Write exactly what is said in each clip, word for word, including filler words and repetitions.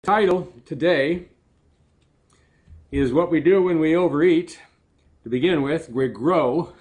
Title today is what we do when we overeat. To begin with, we grow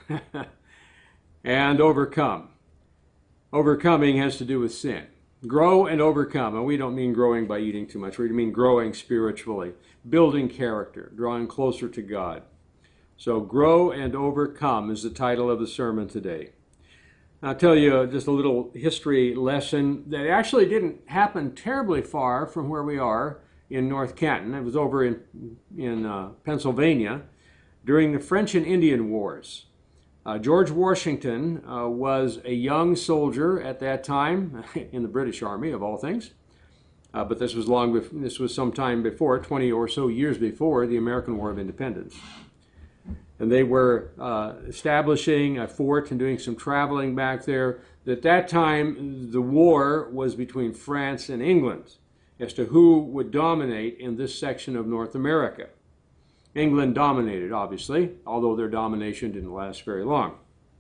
and overcome. Overcoming has to do with sin. Grow and overcome. And we don't mean growing by eating too much. We mean growing spiritually, building character, drawing closer to God. So grow and overcome is the title of the sermon today. I'll tell you just a little history lesson that actually didn't happen terribly far from where we are in North Canton. It was over in, in uh, Pennsylvania during the French and Indian Wars. Uh, George Washington uh, was a young soldier at that time in the British Army, of all things. Uh, but this was long. Bef- this was some time before, twenty or so years before the American War of Independence. And they were uh, establishing a fort and doing some traveling back there. At that time, the war was between France and England as to who would dominate in this section of North America. England dominated, obviously, although their domination didn't last very long.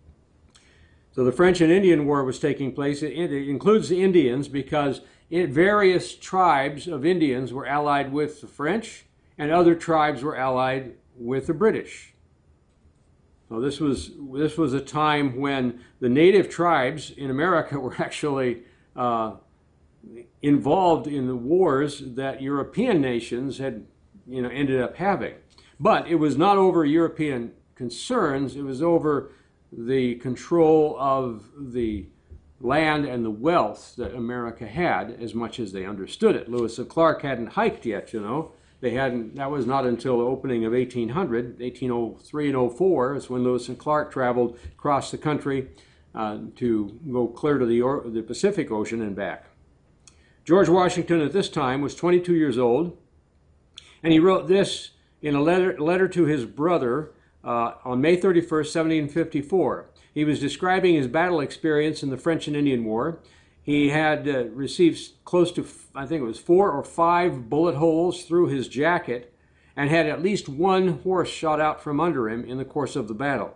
So the French and Indian War was taking place. It, it includes the Indians because it, various tribes of Indians were allied with the French, and other tribes were allied with the British. Well, this was this was a time when the native tribes in America were actually uh, involved in the wars that European nations had, you know, ended up having. But it was not over European concerns. It was over the control of the land and the wealth that America had, as much as they understood it. Lewis and Clark hadn't hiked yet, you know. They hadn't. That was not until the opening of eighteen hundred, eighteen oh three and oh four, is when Lewis and Clark traveled across the country uh, to go clear to the, or, the Pacific Ocean and back. George Washington at this time was twenty-two years old, and he wrote this in a letter, letter to his brother uh, on May thirty-first, seventeen fifty-four. He was describing his battle experience in the French and Indian War. He had uh, received close to, I think it was four or five bullet holes through his jacket and had at least one horse shot out from under him in the course of the battle.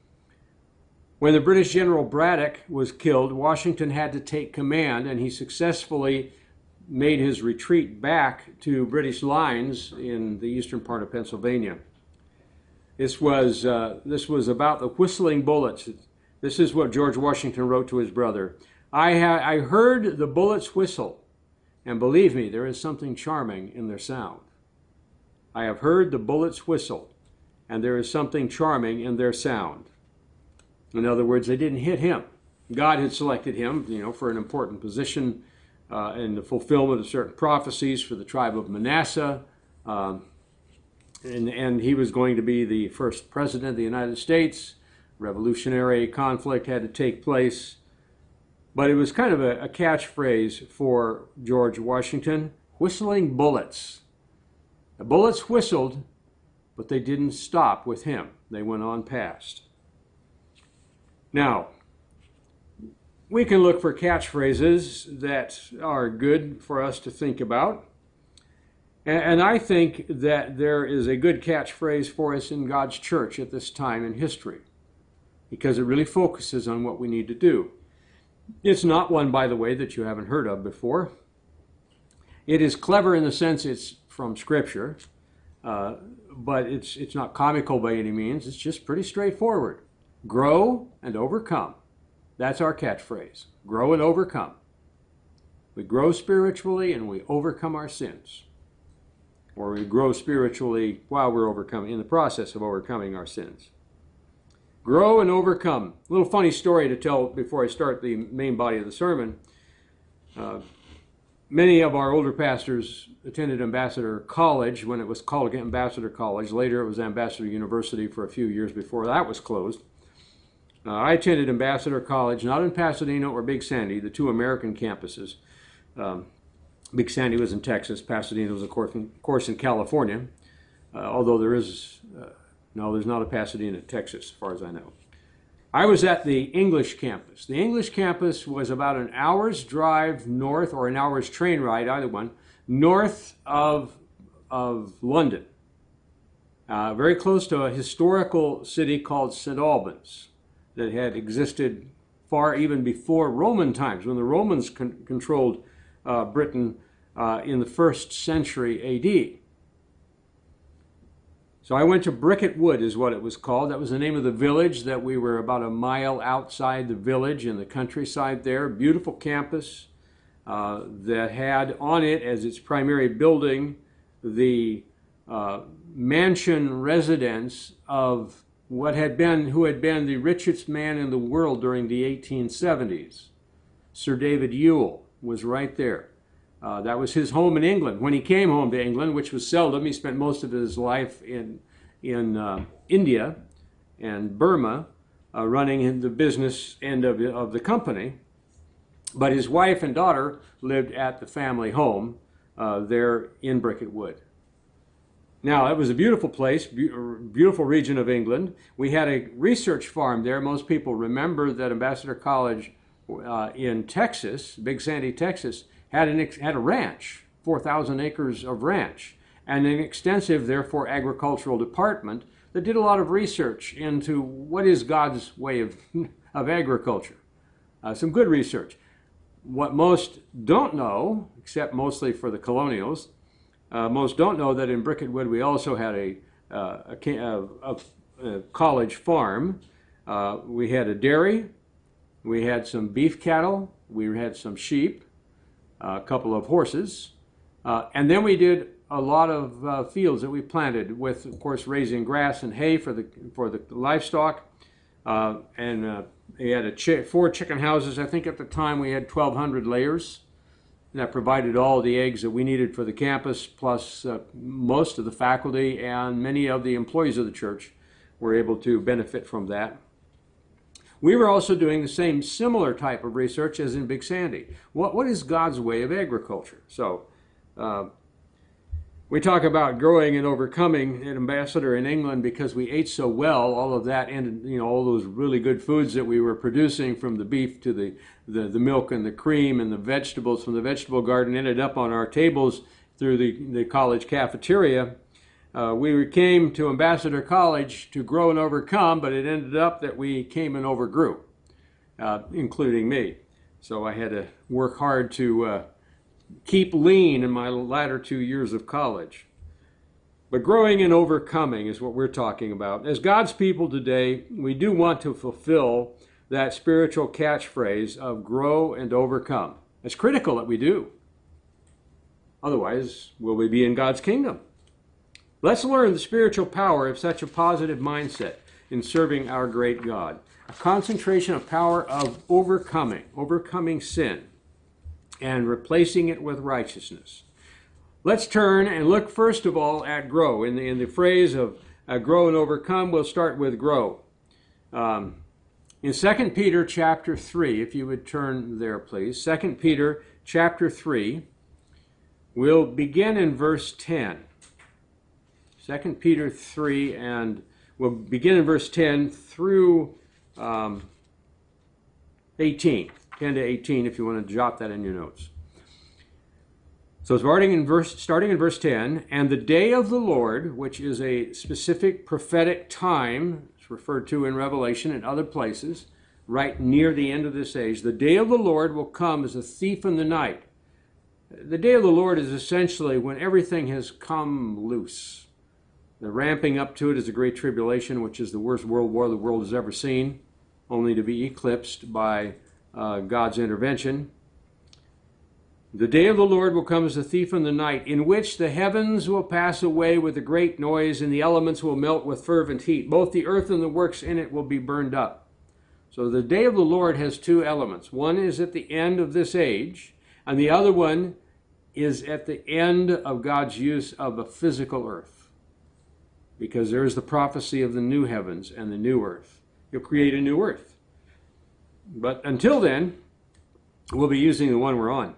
When the British General Braddock was killed, Washington had to take command, and he successfully made his retreat back to British lines in the eastern part of Pennsylvania. This was, uh, this was about the whistling bullets. This is what George Washington wrote to his brother. I, ha- I heard the bullets whistle, and believe me, there is something charming in their sound. I have heard the bullets whistle, and there is something charming in their sound. In other words, they didn't hit him. God had selected him, you know, for an important position uh, in the fulfillment of certain prophecies for the tribe of Manasseh, um, and, and he was going to be the first president of the United States. Revolutionary conflict had to take place. But it was kind of a, a catchphrase for George Washington, whistling bullets. The bullets whistled, but they didn't stop with him. They went on past. Now, we can look for catchphrases that are good for us to think about. And, and I think that there is a good catchphrase for us in God's church at this time in history, because it really focuses on what we need to do. It's not one, by the way, that you haven't heard of before. It is clever in the sense it's from Scripture, uh, but it's it's not comical by any means. It's just pretty straightforward. Grow and overcome. That's our catchphrase. Grow and overcome. We grow spiritually and we overcome our sins. Or we grow spiritually while we're overcoming, in the process of overcoming our sins. Grow and overcome. A little funny story to tell before I start the main body of the sermon. Uh, many of our older pastors attended Ambassador College when it was called Ambassador College. Later it was Ambassador University for a few years before that was closed. Uh, I attended Ambassador College, not in Pasadena or Big Sandy, the two American campuses. Um, Big Sandy was in Texas. Pasadena was, of course, in, of course, in California, uh, although there is... Uh, No, there's not a Pasadena, Texas, as far as I know. I was at the English campus. The English campus was about an hour's drive north, or an hour's train ride, either one, north of, of London. Uh, very close to a historical city called Saint Albans that had existed far even before Roman times, when the Romans con- controlled uh, Britain uh, in the first century A D. So I went to Bricket Wood is what it was called. That was the name of the village that we were about a mile outside the village in the countryside there. Beautiful campus uh, that had on it as its primary building the uh, mansion residence of what had been, who had been the richest man in the world during the eighteen seventies. Sir David Ewell was right there. Uh, that was his home in England. When he came home to England, which was seldom, he spent most of his life in, in uh, India and Burma, uh, running in the business end of, of the company. But his wife and daughter lived at the family home uh, there in Bricket Wood. Now, it was a beautiful place, be- beautiful region of England. We had a research farm there. Most people remember that Ambassador College uh, in Texas, Big Sandy, Texas, had, an ex- had a ranch, four thousand acres of ranch, and an extensive, therefore, agricultural department that did a lot of research into what is God's way of, of agriculture. Uh, some good research. What most don't know, except mostly for the colonials, uh, most don't know that in Bricket Wood we also had a, uh, a, a, a college farm. Uh, we had a dairy, we had some beef cattle, we had some sheep, a couple of horses, uh, and then we did a lot of uh, fields that we planted with, of course, raising grass and hay for the for the livestock, uh, and uh, we had a ch- four chicken houses. I think at the time we had twelve hundred layers that provided all the eggs that we needed for the campus, plus uh, most of the faculty and many of the employees of the church were able to benefit from that. We were also doing the same similar type of research as in Big Sandy. What, what is God's way of agriculture? So uh, we talk about growing and overcoming an ambassador in England because we ate so well, all of that, and you know, all those really good foods that we were producing, from the beef to the, the, the milk and the cream and the vegetables from the vegetable garden, ended up on our tables through the, the college cafeteria. Uh, we came to Ambassador College to grow and overcome, but it ended up that we came and overgrew, uh, including me. So I had to work hard to uh, keep lean in my latter two years of college. But growing and overcoming is what we're talking about. As God's people today, we do want to fulfill that spiritual catchphrase of grow and overcome. It's critical that we do. Otherwise, will we be in God's kingdom? Let's learn the spiritual power of such a positive mindset in serving our great God. A concentration of power of overcoming, overcoming sin, and replacing it with righteousness. Let's turn and look first of all at grow. In the, in the phrase of uh, grow and overcome, we'll start with grow. Um, in Second Peter chapter three, if you would turn there, please. Second Peter chapter three, we'll begin in verse ten. Second Peter three, and we'll begin in verse ten through um, eighteen. ten to eighteen, if you want to jot that in your notes. So starting in verse, starting in verse ten, and the day of the Lord, which is a specific prophetic time, it's referred to in Revelation and other places, right near the end of this age, the day of the Lord will come as a thief in the night. The day of the Lord is essentially when everything has come loose. The ramping up to it is the Great Tribulation, which is the worst world war the world has ever seen, only to be eclipsed by uh, God's intervention. The day of the Lord will come as a thief in the night, in which the heavens will pass away with a great noise, and the elements will melt with fervent heat. Both the earth and the works in it will be burned up. So the day of the Lord has two elements. One is at the end of this age, and the other one is at the end of God's use of a physical earth. Because there is the prophecy of the new heavens and the new earth. He'll create a new earth. But until then, we'll be using the one we're on.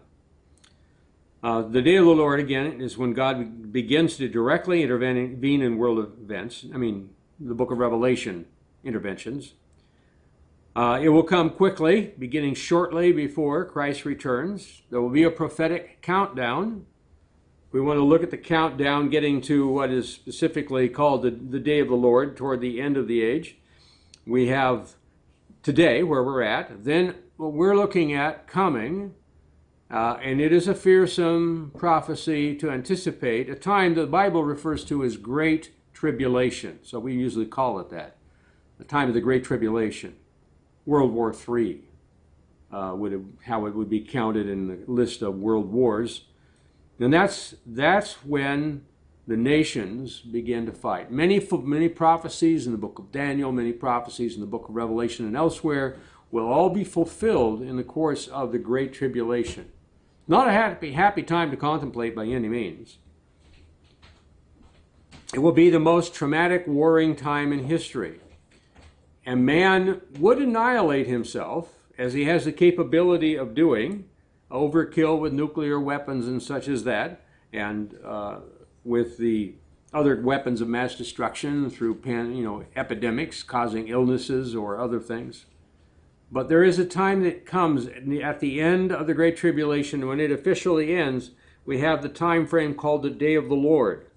Uh, the day of the Lord, again, is when God begins to directly intervene in world events. I mean, the book of Revelation interventions. Uh, it will come quickly, beginning shortly before Christ returns. There will be a prophetic countdown. We want to look at the countdown getting to what is specifically called the, the day of the Lord, toward the end of the age. We have today, where we're at. Then what we're looking at coming Uh, and it is a fearsome prophecy to anticipate, a time the Bible refers to as Great Tribulation. So we usually call it that, the time of the Great Tribulation. World War Three, uh, would have, how it would be counted in the list of world wars. And that's, that's when the nations begin to fight. Many, many prophecies in the book of Daniel, many prophecies in the book of Revelation and elsewhere will all be fulfilled in the course of the Great Tribulation. Not a happy, happy time to contemplate by any means. It will be the most traumatic, warring time in history. And man would annihilate himself, as he has the capability of doing, overkill with nuclear weapons and such as that, and uh, with the other weapons of mass destruction through pan, you know, epidemics causing illnesses or other things. But there is a time that comes at the end of the Great Tribulation. When it officially ends, we have the time frame called the Day of the Lord,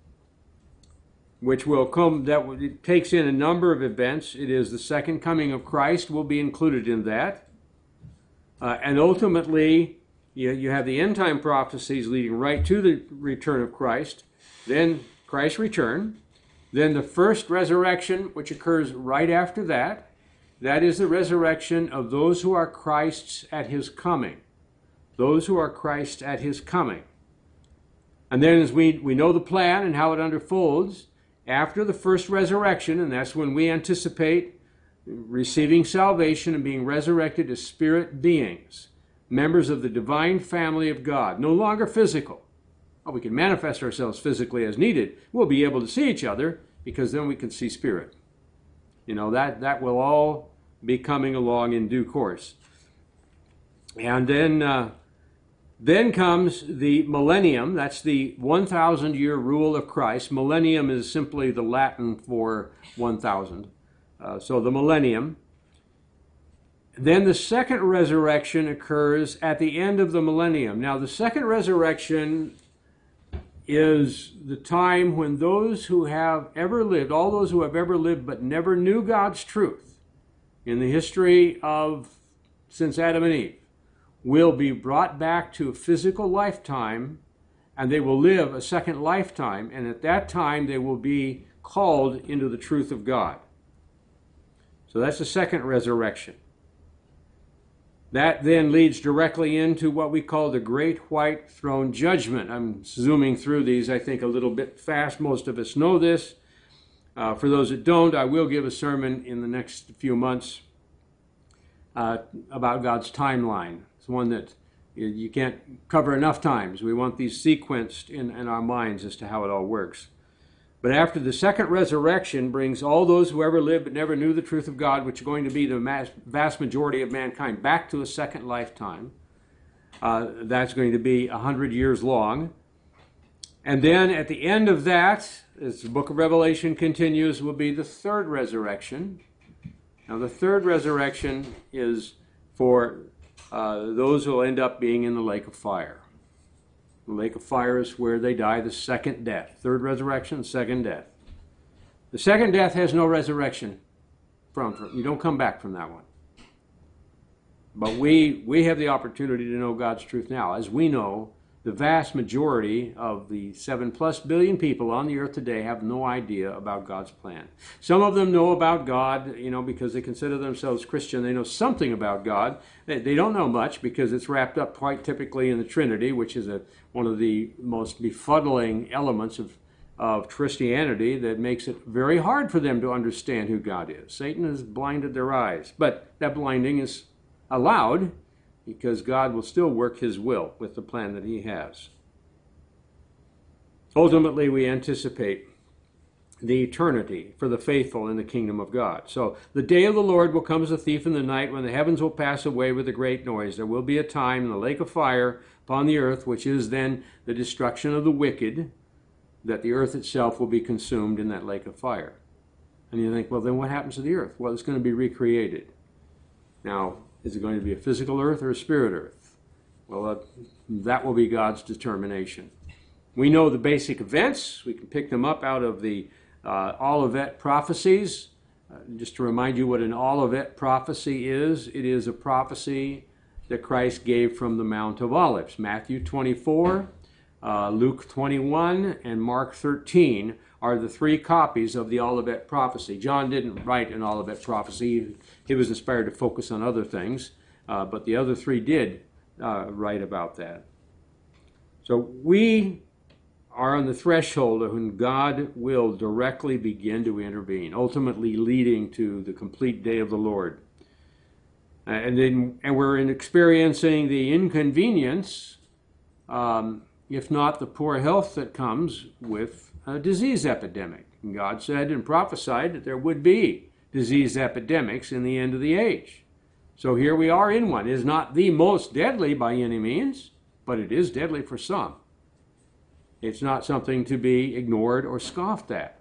which will come, that it takes in a number of events. It is the second coming of Christ will be included in that. Uh, and ultimately, you, you have the end time prophecies leading right to the return of Christ, then Christ's return, then the first resurrection, which occurs right after that. That is the resurrection of those who are Christ's at his coming. Those who are Christ at his coming. And then as we, we know the plan and how it unfolds, after the first resurrection, and that's when we anticipate receiving salvation and being resurrected as spirit beings, members of the divine family of God, no longer physical. Well, we can manifest ourselves physically as needed. We'll be able to see each other because then we can see spirit. You know, that, that will all be coming along in due course. And then, uh, then comes the millennium. That's the one thousand year rule of Christ. Millennium is simply the Latin for one thousand. Uh, so the millennium. Then the second resurrection occurs at the end of the millennium. Now, the second resurrection is the time when those who have ever lived, all those who have ever lived but never knew God's truth in the history of since Adam and Eve, will be brought back to a physical lifetime, and they will live a second lifetime, and at that time they will be called into the truth of God. So that's the second resurrection. That then leads directly into what we call the Great White Throne Judgment. I'm zooming through these, I think, a little bit fast. Most of us know this. Uh, for those that don't, I will give a sermon in the next few months uh, about God's timeline. It's one that you can't cover enough times. We want these sequenced in, in our minds as to how it all works. But after the second resurrection brings all those who ever lived but never knew the truth of God, which are going to be the mass, vast majority of mankind, back to a second lifetime. Uh, that's going to be a hundred years long. And then at the end of that, as the book of Revelation continues, will be the third resurrection. Now the third resurrection is for uh, those who will end up being in the lake of fire. The lake of fire is where they die the second death. Third resurrection, second death. The second death has no resurrection from, from you don't come back from that one. But we we have the opportunity to know God's truth now. As we know, the vast majority of the seven plus billion people on the earth today have no idea about God's plan. Some of them know about God, you know, because they consider themselves Christian. They know something about God. They, they don't know much because it's wrapped up quite typically in the Trinity, which is a, one of the most befuddling elements of, of Christianity that makes it very hard for them to understand who God is. Satan has blinded their eyes, but that blinding is allowed because God will still work his will with the plan that he has. Ultimately, we anticipate the eternity for the faithful in the kingdom of God. So the day of the Lord will come as a thief in the night, when the heavens will pass away with a great noise. There will be a time in the lake of fire upon the earth, which is then the destruction of the wicked, that the earth itself will be consumed in that lake of fire. And you think, well, then what happens to the earth? Well, it's going to be recreated. Now, is it going to be a physical earth or a spirit earth? Well, uh, that will be God's determination. We know the basic events. We can pick them up out of the uh, Olivet prophecies. Uh, just to remind you what an Olivet prophecy is, it is a prophecy that Christ gave from the Mount of Olives. Matthew twenty-four, uh, Luke twenty-one, and Mark thirteen are the three copies of the Olivet prophecy. John didn't write an Olivet prophecy. He was inspired to focus on other things, uh, but the other three did uh, write about that. So we are on the threshold of when God will directly begin to intervene, ultimately leading to the complete day of the Lord. And then, and we're in experiencing the inconvenience, um, if not the poor health that comes with a disease epidemic. And God said and prophesied that there would be disease epidemics in the end of the age. So here we are in one. It is not the most deadly by any means, but it is deadly for some. It's not something to be ignored or scoffed at.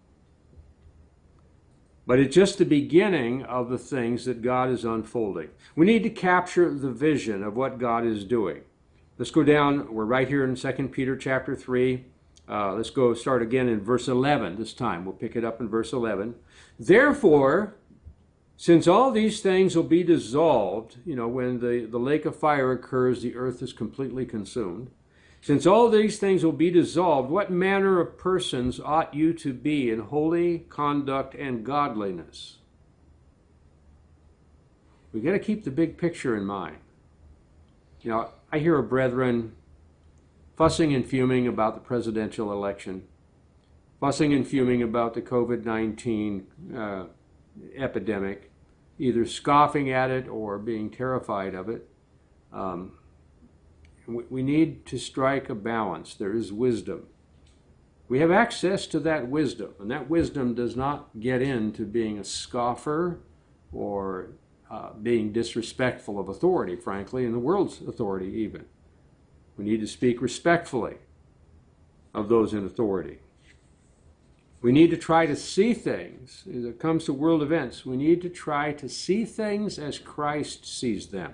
But it's just the beginning of the things that God is unfolding. We need to capture the vision of what God is doing. Let's go down. We're right here in Second Peter chapter three. Uh, let's go start again in verse eleven this time. We'll pick it up in verse eleven. Therefore, since all these things will be dissolved, you know, when the, the lake of fire occurs, the earth is completely consumed. Since all these things will be dissolved, what manner of persons ought you to be in holy conduct and godliness? We've got to keep the big picture in mind. You know, I hear of brethren fussing and fuming about the presidential election, fussing and fuming about the COVID nineteen uh, epidemic, either scoffing at it or being terrified of it. Um, We need to strike a balance. There is wisdom. We have access to that wisdom, and that wisdom does not get into being a scoffer or uh, being disrespectful of authority, frankly, and the world's authority even. We need to speak respectfully of those in authority. We need to try to see things, as it comes to world events, we need to try to see things as Christ sees them.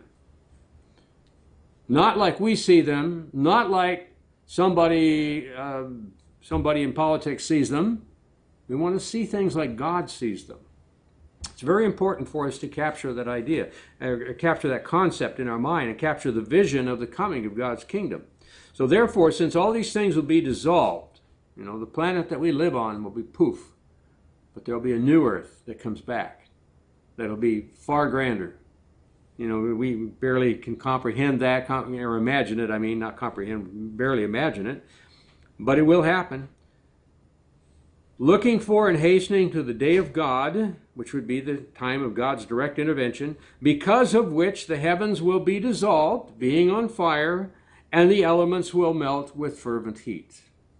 Not like we see them, not like somebody, uh, somebody in politics sees them. We want to see things like God sees them. It's very important for us to capture that idea, uh, capture that concept in our mind, and capture the vision of the coming of God's kingdom. So therefore, since all these things will be dissolved, you know, the planet that we live on will be poof, but there'll be a new earth that comes back that'll be far grander. You know, we barely can comprehend that, or imagine it. I mean, not comprehend, barely imagine it. But it will happen. Looking for and hastening to the day of God, which would be the time of God's direct intervention, because of which the heavens will be dissolved, being on fire, and the elements will melt with fervent heat.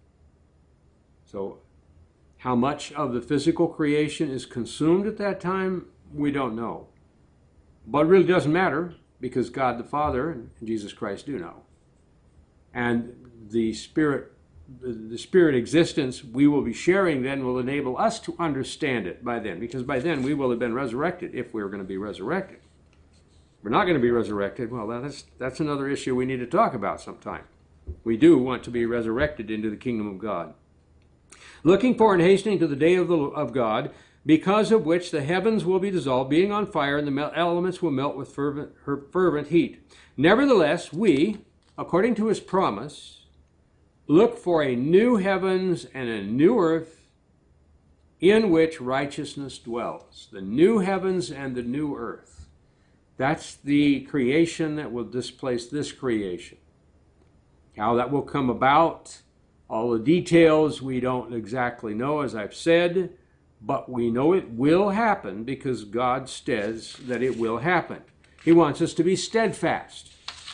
So, how much of the physical creation is consumed at that time, we don't know. But it really doesn't matter, because God the Father and Jesus Christ do know. And the Spirit, the Spirit existence we will be sharing then will enable us to understand it by then, because by then we will have been resurrected, if we're going to be resurrected. If we're not going to be resurrected, well, that's, that's another issue we need to talk about sometime. We do want to be resurrected into the kingdom of God. Looking for and hastening to the day of, the, of God, because of which the heavens will be dissolved, being on fire, and the elements will melt with fervent, fervent heat. Nevertheless, we, according to his promise, look for a new heavens and a new earth in which righteousness dwells. The new heavens and the new earth. That's the creation that will displace this creation. How that will come about, all the details we don't exactly know, as I've said, but we know it will happen because God says that it will happen. He wants us to be steadfast,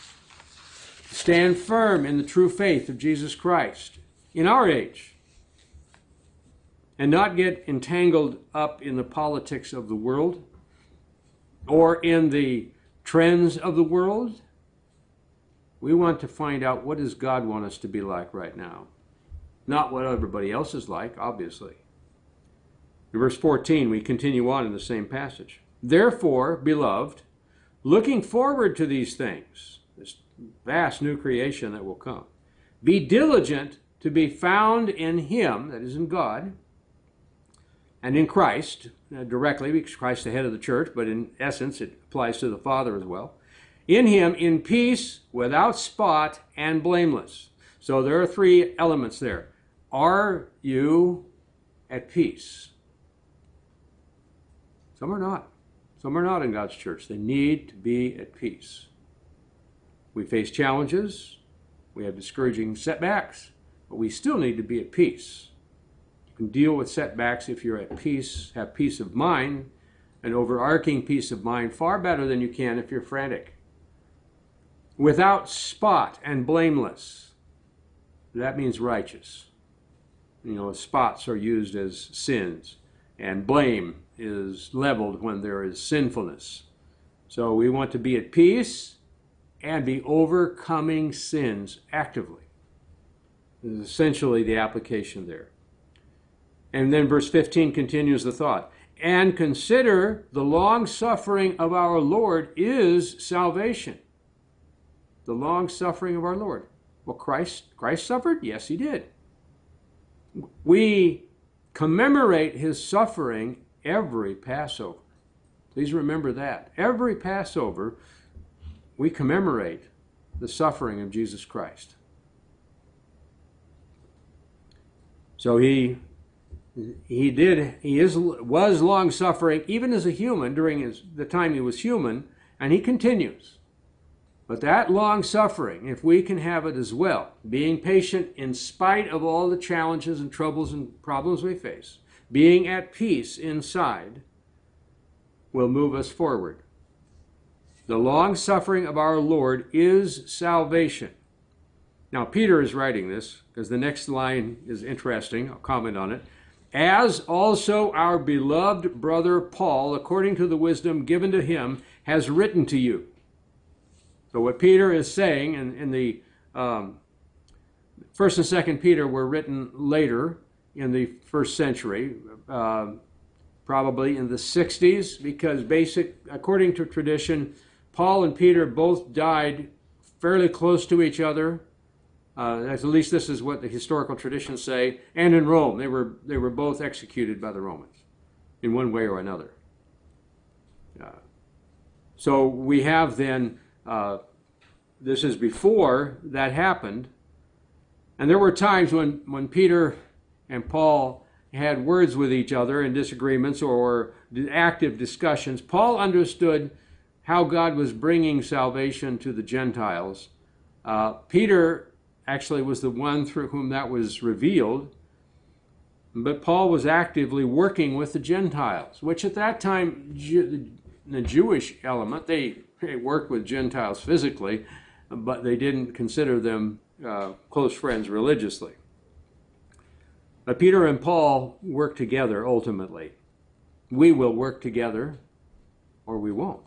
stand firm in the true faith of Jesus Christ in our age, and not get entangled up in the politics of the world or in the trends of the world. We want to find out, what does God want us to be like right now? Not what everybody else is like, obviously. In verse fourteen, we continue on in the same passage. Therefore, beloved, looking forward to these things, this vast new creation that will come, be diligent to be found in him, that is in God, and in Christ, uh, directly, because Christ is the head of the church, but in essence it applies to the Father as well, In him, in peace, without spot, and blameless. So there are three elements there. Are you at peace? Some are not. Some are not in God's church. They need to be at peace. We face challenges. We have discouraging setbacks. But we still need to be at peace. You can deal with setbacks if you're at peace, have peace of mind, an overarching peace of mind, far better than you can if you're frantic. Without spot and blameless. That means righteous. You know, spots are used as sins, and blame is leveled when there is sinfulness. So we want to be at peace and be overcoming sins actively. This is essentially the application there. And then verse fifteen continues the thought. And consider the long suffering of our Lord is salvation. The long suffering of our Lord. Well, Christ, Christ suffered? Yes, he did. We commemorate his suffering every Passover. Please remember that. Every Passover, we commemorate the suffering of Jesus Christ. So he he did he is was long suffering even as a human during his the time he was human, and he continues. But that long suffering, if we can have it as well, being patient in spite of all the challenges and troubles and problems we face, being at peace inside, will move us forward. The long suffering of our Lord is salvation. Now, Peter is writing this because the next line is interesting. I'll comment on it. As also our beloved brother Paul, according to the wisdom given to him, has written to you. So what Peter is saying, and in, in the um, First and Second Peter were written later in the first century, uh, probably in the sixties, because basic, according to tradition, Paul and Peter both died fairly close to each other. Uh, at least this is what the historical traditions say. And in Rome, they were they were both executed by the Romans in one way or another. Uh, so we have then. Uh, this is before that happened. And there were times when, when Peter and Paul had words with each other in disagreements or active discussions. Paul understood how God was bringing salvation to the Gentiles. Uh, Peter actually was the one through whom that was revealed. But Paul was actively working with the Gentiles, which at that time, the Jewish element, they They worked with Gentiles physically, but they didn't consider them uh, close friends religiously. But Peter and Paul worked together ultimately. We will work together or we won't.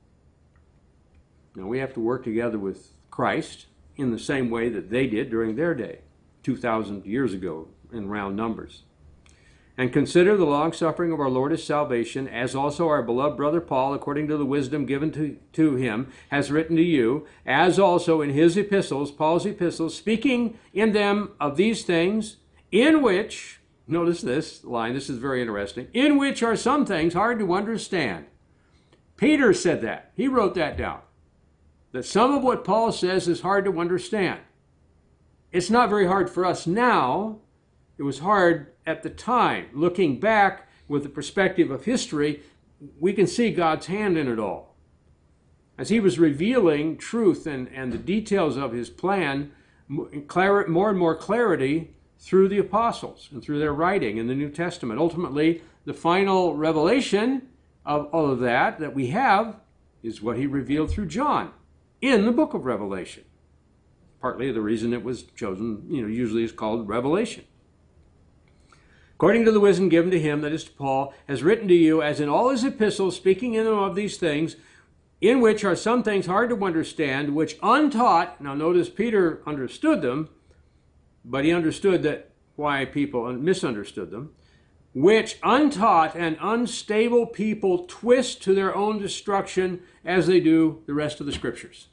Now, we have to work together with Christ in the same way that they did during their day, two thousand years ago in round numbers. And consider the long suffering of our Lord is salvation, as also our beloved brother Paul, according to the wisdom given to, to him, has written to you, as also in his epistles, Paul's epistles, speaking in them of these things, in which, notice this line, this is very interesting, in which are some things hard to understand. Peter said that. He wrote that down. That some of what Paul says is hard to understand. It's not very hard for us now. It was hard at the time. Looking back with the perspective of history, we can see God's hand in it all. As he was revealing truth and, and the details of his plan, more and more clarity through the apostles and through their writing in the New Testament. Ultimately, the final revelation of all of that that we have is what he revealed through John in the book of Revelation. Partly the reason it was chosen, you know, usually is called Revelation. According to the wisdom given to him, that is to Paul, has written to you, as in all his epistles, speaking in them of these things, in which are some things hard to understand, which untaught, now notice Peter understood them, but he understood that why people misunderstood them, which untaught and unstable people twist to their own destruction as they do the rest of the scriptures.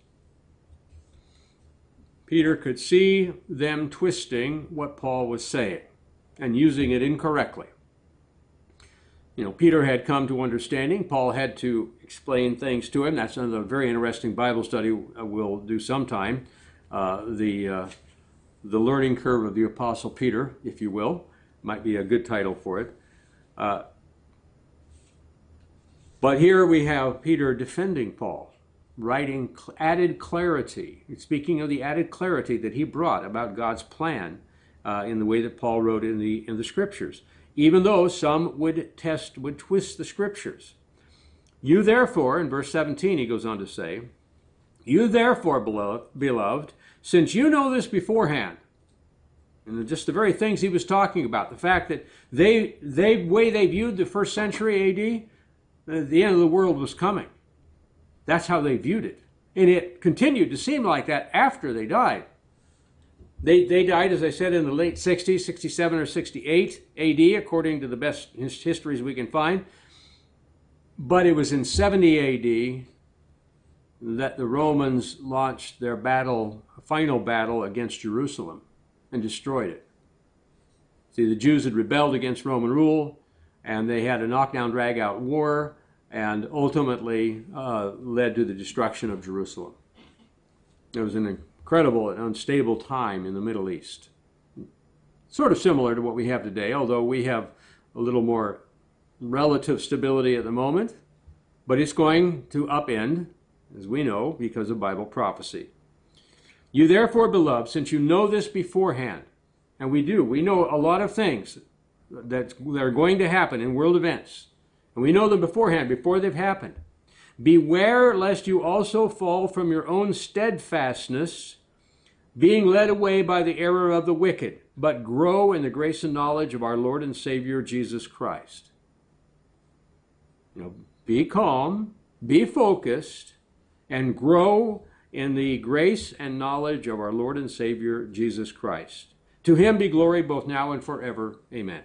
Peter could see them twisting what Paul was saying and using it incorrectly. You know, Peter had come to understanding. Paul had to explain things to him. That's another very interesting Bible study we'll do sometime. Uh, the uh, the learning curve of the Apostle Peter, if you will, might be a good title for it. Uh, but here we have Peter defending Paul, writing added clarity, speaking of the added clarity that he brought about God's plan uh, in the way that Paul wrote in the in the Scriptures. Even though some would test, would twist the Scriptures. You therefore, in verse seventeen, he goes on to say, you therefore, beloved, since you know this beforehand, and just the very things he was talking about, the fact that they, they way they viewed the first century A D, the end of the world was coming. That's how they viewed it. And it continued to seem like that after they died. They, they died, as I said, in the late sixties, sixty-seven or sixty-eight A D, according to the best histories we can find. But it was in seventy A D that the Romans launched their battle, final battle against Jerusalem and destroyed it. See, the Jews had rebelled against Roman rule, and they had a knockdown, drag-out war, and ultimately uh, led to the destruction of Jerusalem. It was an incredible and unstable time in the Middle East. Sort of similar to what we have today, although we have a little more relative stability at the moment, but it's going to upend, as we know, because of Bible prophecy. You therefore, beloved, since you know this beforehand, and we do, we know a lot of things that, that are going to happen in world events, and we know them beforehand, before they've happened. Beware lest you also fall from your own steadfastness, being led away by the error of the wicked, but grow in the grace and knowledge of our Lord and Savior Jesus Christ. You know, be calm, be focused, and grow in the grace and knowledge of our Lord and Savior Jesus Christ. To him be glory both now and forever. Amen.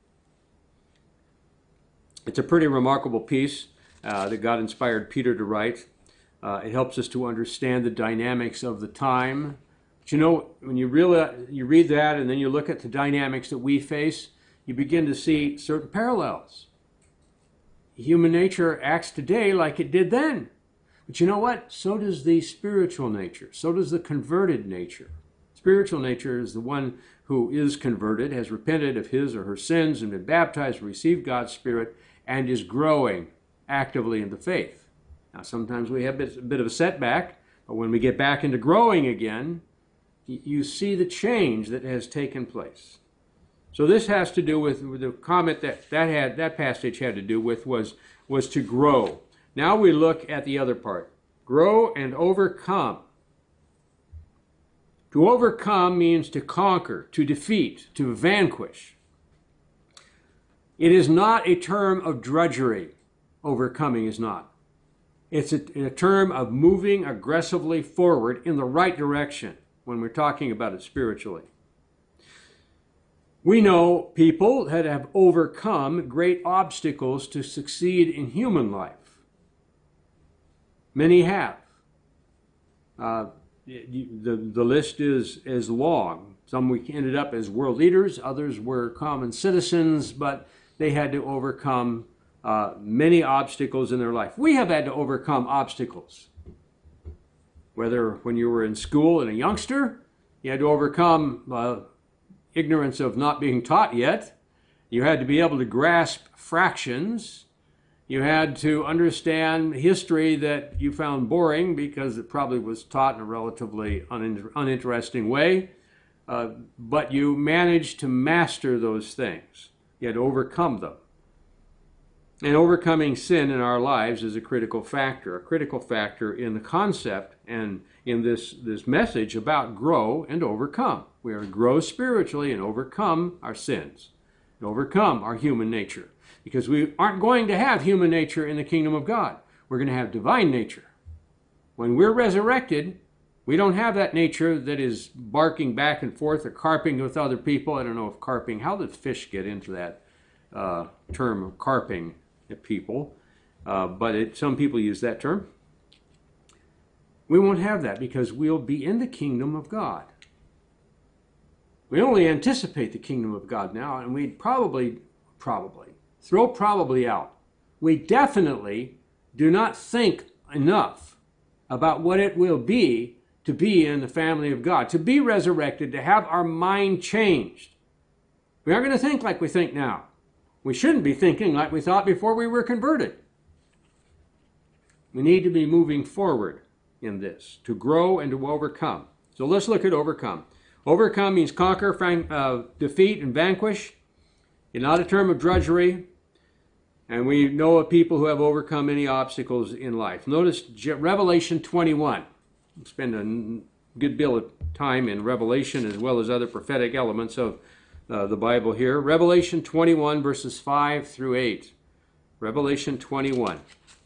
It's a pretty remarkable piece uh, that God inspired Peter to write. Uh, it helps us to understand the dynamics of the time. But you know, when you, really, you read that and then you look at the dynamics that we face, you begin to see certain parallels. Human nature acts today like it did then. But you know what? So does the spiritual nature. So does the converted nature. Spiritual nature is the one who is converted, has repented of his or her sins and been baptized, received God's Spirit, and is growing actively in the faith. Now, sometimes we have a bit of a setback, but when we get back into growing again, you see the change that has taken place. So this has to do with, with the comment that that, had, that passage had to do with was, was to grow. Now we look at the other part. Grow and overcome. To overcome means to conquer, to defeat, to vanquish. It is not a term of drudgery. Overcoming is not. It's a, a term of moving aggressively forward in the right direction when we're talking about it spiritually. We know people that have overcome great obstacles to succeed in human life. Many have. Uh, the, the list is, is long. Some we ended up as world leaders, others were common citizens, but they had to overcome uh, many obstacles in their life. We have had to overcome obstacles. Whether when you were in school and a youngster, you had to overcome uh, ignorance of not being taught yet. You had to be able to grasp fractions. You had to understand history that you found boring because it probably was taught in a relatively uninter- uninteresting way. Uh, but you managed to master those things. You had to overcome them. And overcoming sin in our lives is a critical factor, a critical factor in the concept and in this, this message about grow and overcome. We are to grow spiritually and overcome our sins, and overcome our human nature. Because we aren't going to have human nature in the kingdom of God. We're going to have divine nature. When we're resurrected, we don't have that nature that is barking back and forth or carping with other people. I don't know if carping, how did fish get into that uh, term of carping at people? Uh, but it, some people use that term. We won't have that because we'll be in the kingdom of God. We only anticipate the kingdom of God now, and we'd probably, probably, Throw probably out. We definitely do not think enough about what it will be to be in the family of God, to be resurrected, to have our mind changed. We aren't going to think like we think now. We shouldn't be thinking like we thought before we were converted. We need to be moving forward in this, to grow and to overcome. So let's look at overcome. Overcome means conquer, uh, defeat, and vanquish. It's not a term of drudgery. And we know of people who have overcome any obstacles in life. Notice Revelation twenty-one. We'll spend a good deal of time in Revelation as well as other prophetic elements of uh, the Bible here. Revelation twenty-one, verses five through eight. Revelation twenty-one.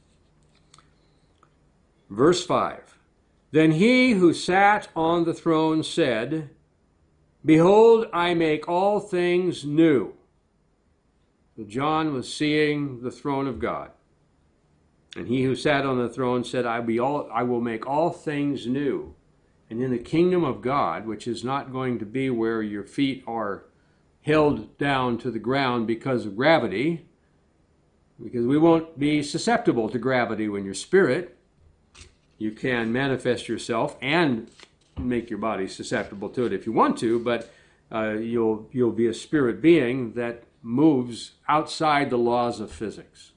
Verse five. Then he who sat on the throne said, Behold, I make all things new. So John was seeing the throne of God. And he who sat on the throne said, I, be all, I will make all things new. And in the kingdom of God, which is not going to be where your feet are held down to the ground because of gravity, because we won't be susceptible to gravity when you're spirit. You can manifest yourself and make your body susceptible to it if you want to, but uh, you'll, you'll be a spirit being that moves outside the laws of physics.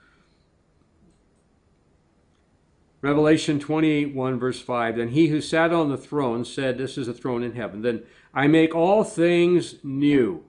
Revelation twenty-one, verse five, Then he who sat on the throne said, this is a throne in heaven, then I make all things new.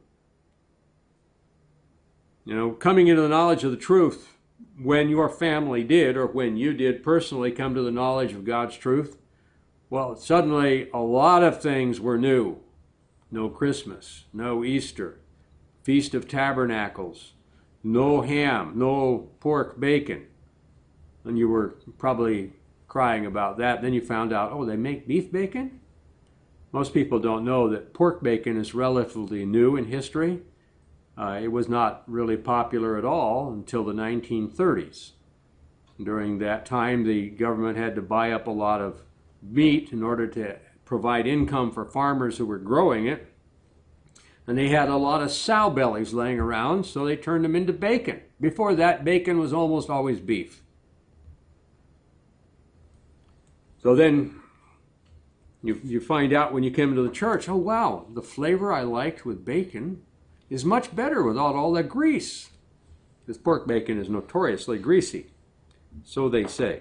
You know, coming into the knowledge of the truth, when your family did, or when you did personally come to the knowledge of God's truth, well, suddenly a lot of things were new. No Christmas, no Easter, Feast of Tabernacles, no ham, no pork bacon. And you were probably crying about that. Then you found out, oh, they make beef bacon? Most people don't know that pork bacon is relatively new in history. Uh, it was not really popular at all until the nineteen thirties. During that time, the government had to buy up a lot of meat in order to provide income for farmers who were growing it. And they had a lot of sow bellies laying around, so they turned them into bacon. Before that, bacon was almost always beef. So then you, you find out when you come into the church, oh wow, the flavor I liked with bacon is much better without all that grease. This pork bacon is notoriously greasy. So they say.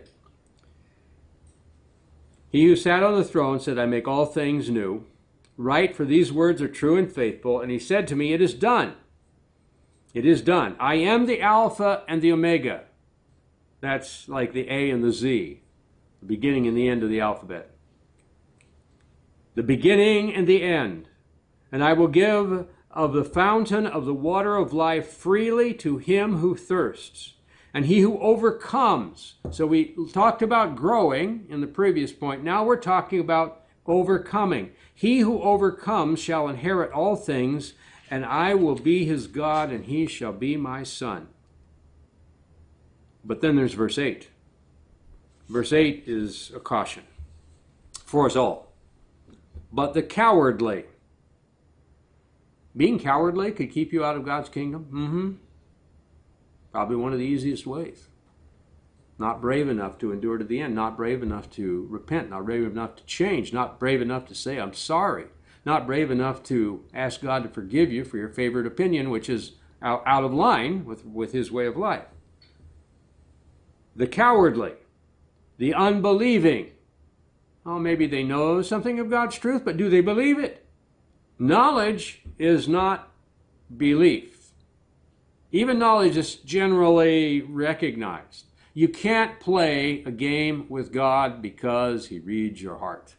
He who sat on the throne said, I make all things new. Write, for these words are true and faithful. And he said to me, it is done. It is done. I am the Alpha and the Omega. That's like the A and the Z, the beginning and the end of the alphabet. The beginning and the end. And I will give of the fountain of the water of life freely to him who thirsts. And he who overcomes. So we talked about growing in the previous point. Now we're talking about overcoming. He who overcomes shall inherit all things, and I will be his God, and he shall be my son. But then there's verse eight. Verse eight is a caution for us all. But the cowardly. Being cowardly could keep you out of God's kingdom. Mm-hmm. Probably one of the easiest ways. Not brave enough to endure to the end. Not brave enough to repent. Not brave enough to change. Not brave enough to say, I'm sorry. Not brave enough to ask God to forgive you for your favorite opinion, which is out, out of line with, with his way of life. The cowardly. The unbelieving. Oh, maybe they know something of God's truth, but do they believe it? Knowledge is not belief. Even knowledge is generally recognized. You can't play a game with God because he reads your heart.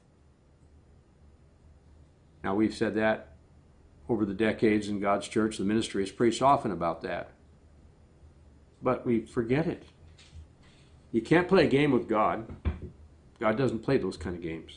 Now, we've said that over the decades in God's church. The ministry has preached often about that. But we forget it. You can't play a game with God. God doesn't play those kind of games.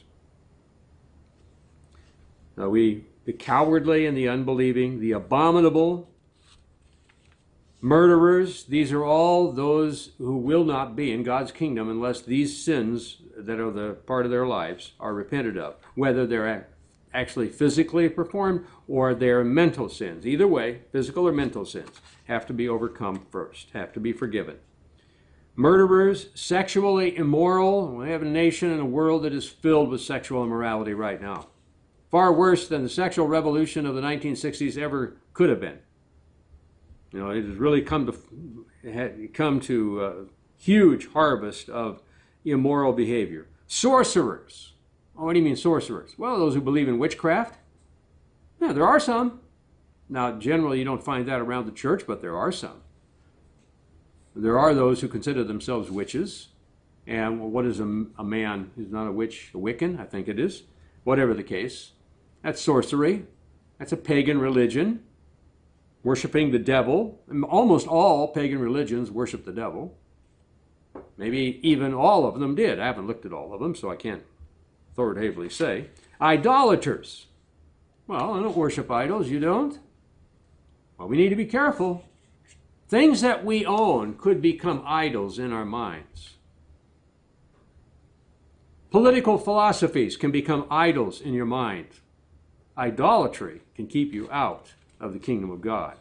Now we, the cowardly and the unbelieving, the abominable, murderers, these are all those who will not be in God's kingdom unless these sins that are the part of their lives are repented of, whether they're actually physically performed, or they're mental sins. Either way, physical or mental sins have to be overcome first, have to be forgiven. Murderers, sexually immoral. We have a nation and a world that is filled with sexual immorality right now. Far worse than the sexual revolution of the nineteen sixties ever could have been. You know, it has really come to had come to a huge harvest of immoral behavior. Sorcerers. Oh, what do you mean sorcerers? Well, those who believe in witchcraft. Yeah, there are some. Now, generally, you don't find that around the church, but there are some. There are those who consider themselves witches. And what is a, a man who's not a witch? A Wiccan, I think it is. Whatever the case. That's sorcery. That's a pagan religion. Worshipping the devil. And almost all pagan religions worship the devil. Maybe even all of them did. I haven't looked at all of them, so I can't authoritatively say. Idolaters. Well, I don't worship idols. You don't? Well, we need to be careful. Things that we own could become idols in our minds. Political philosophies can become idols in your mind. Idolatry can keep you out of the kingdom of God.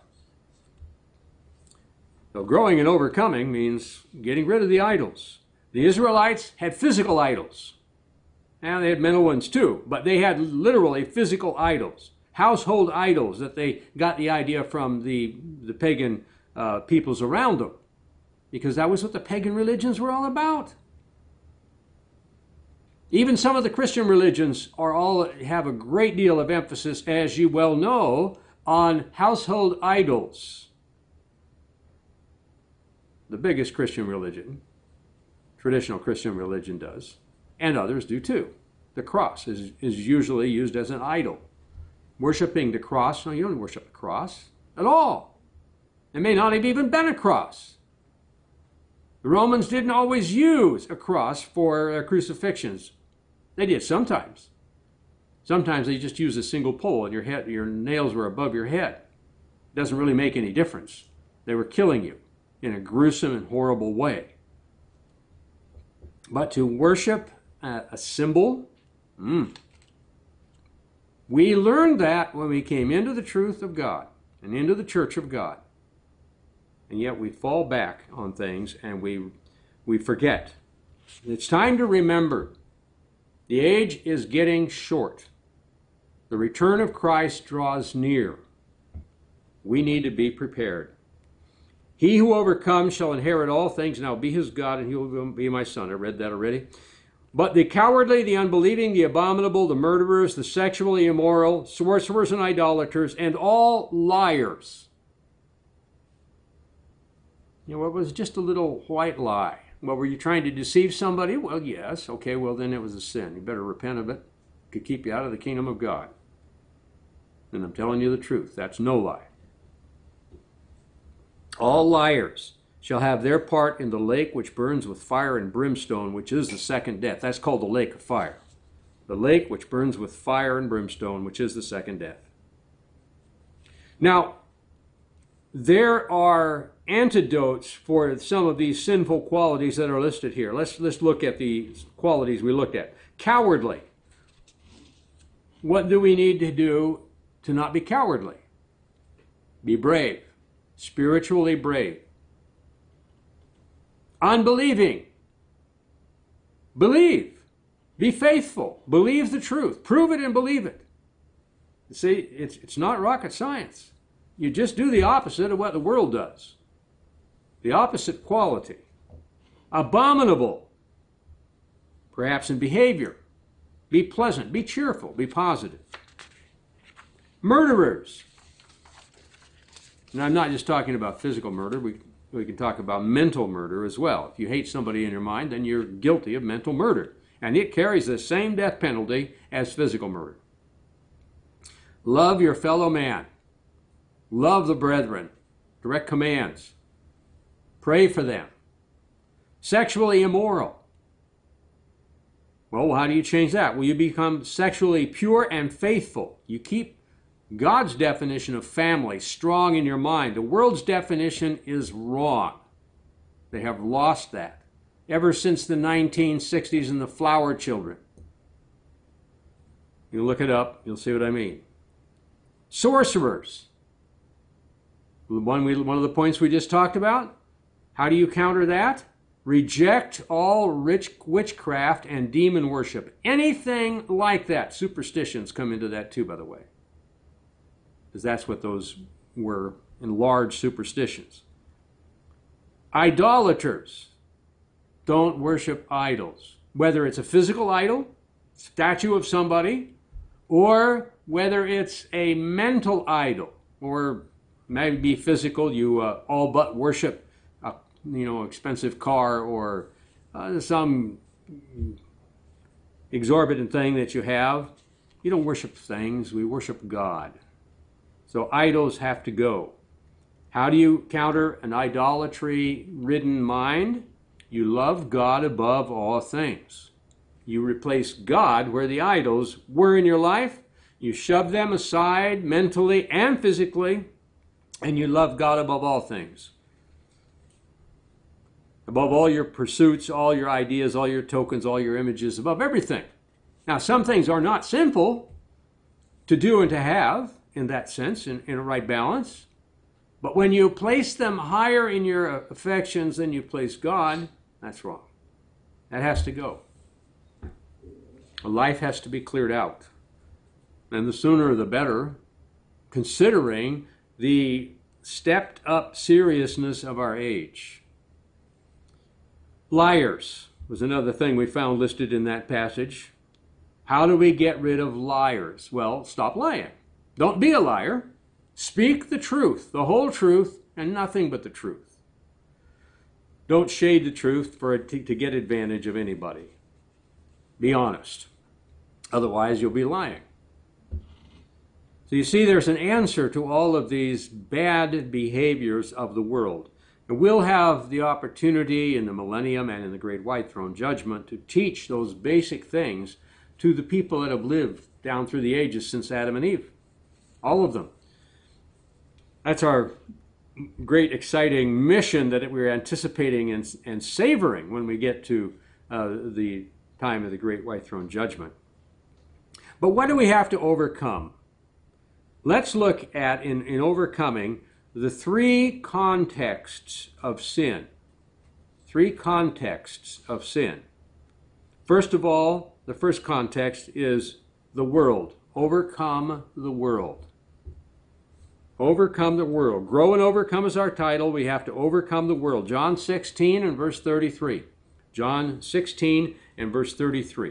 So growing and overcoming means getting rid of the idols. The Israelites had physical idols. And they had mental ones too, but they had literally physical idols. Household idols that they got the idea from the, the pagan uh, peoples around them. Because that was what the pagan religions were all about. Even some of the Christian religions are all have a great deal of emphasis, as you well know, on household idols. The biggest Christian religion, traditional Christian religion does, and others do too. The cross is, is usually used as an idol. Worshipping the cross, no, you don't worship the cross at all. It may not have even been a cross. The Romans didn't always use a cross for uh, crucifixions. They did sometimes. Sometimes they just used a single pole and your head, your nails were above your head. It doesn't really make any difference. They were killing you in a gruesome and horrible way. But to worship a, a symbol, mm, we learned that when we came into the truth of God and into the church of God. And yet we fall back on things and we, we forget. It's time to remember. The age is getting short. The return of Christ draws near. We need to be prepared. He who overcomes shall inherit all things, and I will be his God, and he will be my son. I read that already. But the cowardly, the unbelieving, the abominable, the murderers, the sexually immoral, sorcerers and idolaters, and all liars. You know, it was just a little white lie. Well, were you trying to deceive somebody? Well, yes. Okay, well, then it was a sin. You better repent of it. It could keep you out of the kingdom of God. And I'm telling you the truth. That's no lie. All liars shall have their part in the lake which burns with fire and brimstone, which is the second death. That's called the lake of fire. The lake which burns with fire and brimstone, which is the second death. Now, there are antidotes for some of these sinful qualities that are listed here. Let's, let's look at the qualities we looked at. Cowardly. What do we need to do to not be cowardly? Be brave. Spiritually brave. Unbelieving. Believe. Be faithful. Believe the truth. Prove it and believe it. See, it's, it's not rocket science. You just do the opposite of what the world does. The opposite quality. Abominable. Perhaps in behavior. Be pleasant. Be cheerful. Be positive. Murderers. And I'm not just talking about physical murder. We, we can talk about mental murder as well. If you hate somebody in your mind, then you're guilty of mental murder. And it carries the same death penalty as physical murder. Love your fellow man. Love the brethren. Direct commands. Pray for them. Sexually immoral. Well, how do you change that? Well, you become sexually pure and faithful. You keep God's definition of family strong in your mind. The world's definition is wrong. They have lost that ever since the nineteen sixties and the flower children. You look it up, you'll see what I mean. Sorcerers. One, we, one of the points we just talked about. How do you counter that? Reject all rich witchcraft and demon worship. Anything like that. Superstitions come into that too, by the way. Because that's what those were, enlarged superstitions. Idolaters. Don't worship idols. Whether it's a physical idol, statue of somebody, or whether it's a mental idol, or maybe physical, you uh, all but worship a you know expensive car or uh, some exorbitant thing that you have. You don't worship things, we worship God. So idols have to go. How do you counter an idolatry-ridden mind? You love God above all things. You replace God where the idols were in your life. You shove them aside mentally and physically, and you love God above all things. Above all your pursuits, all your ideas, all your tokens, all your images, above everything. Now, some things are not sinful to do and to have in that sense, in, in a right balance. But when you place them higher in your affections than you place God, that's wrong. That has to go. Life has to be cleared out. And the sooner the better, considering the stepped up seriousness of our age. Liars was another thing we found listed in that passage. How do we get rid of liars? Well, stop lying. Don't be a liar. Speak the truth, the whole truth, and nothing but the truth. Don't shade the truth for to, to get advantage of anybody. Be honest. Otherwise, you'll be lying. So you see, there's an answer to all of these bad behaviors of the world. And we'll have the opportunity in the millennium and in the great white throne judgment to teach those basic things to the people that have lived down through the ages since Adam and Eve. All of them. That's our great, exciting mission that we're anticipating and, and savoring when we get to uh, the time of the great white throne judgment. But what do we have to overcome? Let's look at, in, in overcoming, the three contexts of sin. Three contexts of sin. First of all, the first context is the world. Overcome the world. Overcome the world. Grow and overcome is our title. We have to overcome the world. John sixteen and verse thirty-three. John sixteen and verse thirty-three.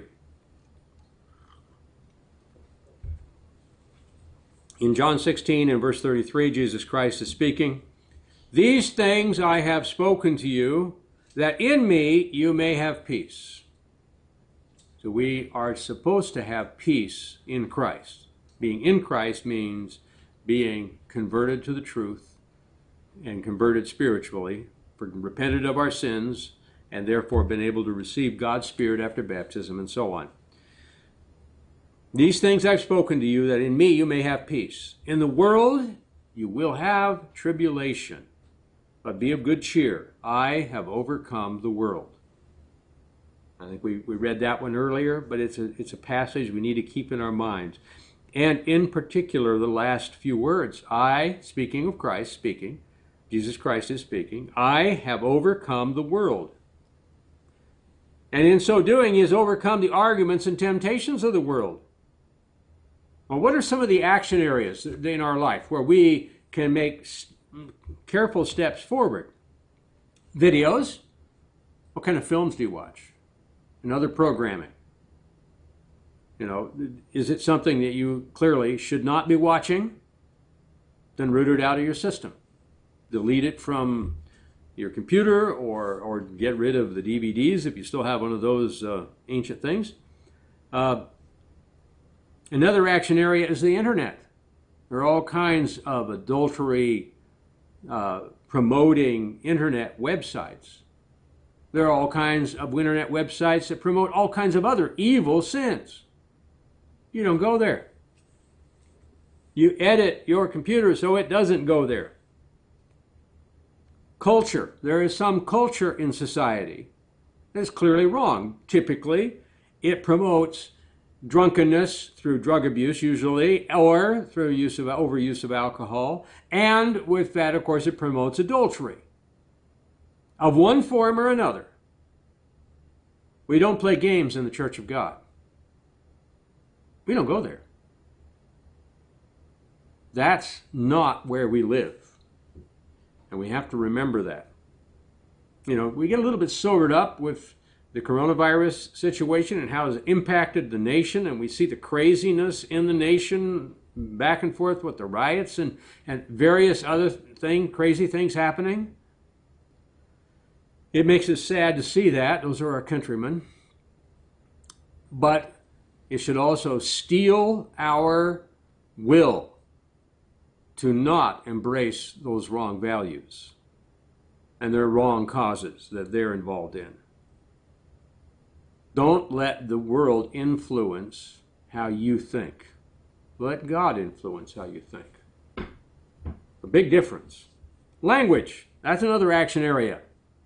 In John sixteen and verse thirty-three, Jesus Christ is speaking, "These things I have spoken to you, that in me you may have peace." So we are supposed to have peace in Christ. Being in Christ means being converted to the truth and converted spiritually, repented of our sins, and therefore been able to receive God's Spirit after baptism and so on. These things I've spoken to you, that in me you may have peace. In the world you will have tribulation, but be of good cheer. I have overcome the world. I think we, we read that one earlier, but it's a, it's a passage we need to keep in our minds. And in particular, the last few words, I, speaking of Christ, speaking, Jesus Christ is speaking, I have overcome the world. And in so doing, he has overcome the arguments and temptations of the world. Well, what are some of the action areas in our life where we can make careful steps forward? Videos. What kind of films do you watch? And other programming. You know, is it something that you clearly should not be watching? Then root it out of your system. Delete it from your computer, or, or get rid of the D V Ds if you still have one of those uh, ancient things. Uh, another action area is the internet. There are all kinds of adultery uh, promoting internet websites. There are all kinds of internet websites that promote all kinds of other evil sins. You don't go there. You edit your computer so it doesn't go there. Culture. There is some culture in society that's clearly wrong. Typically, it promotes drunkenness through drug abuse usually, or through use of overuse of alcohol. And with that, of course, it promotes adultery of one form or another. We don't play games in the Church of God. We don't go there. That's not where we live. And we have to remember that. You know, we get a little bit sobered up with the coronavirus situation and how it's impacted the nation, and we see the craziness in the nation back and forth with the riots and, and various other thing, crazy things happening. It makes us sad to see that. Those are our countrymen. But it should also steel our will to not embrace those wrong values and their wrong causes that they're involved in. Don't let the world influence how you think. Let God influence how you think. A big difference. Language, that's another action area.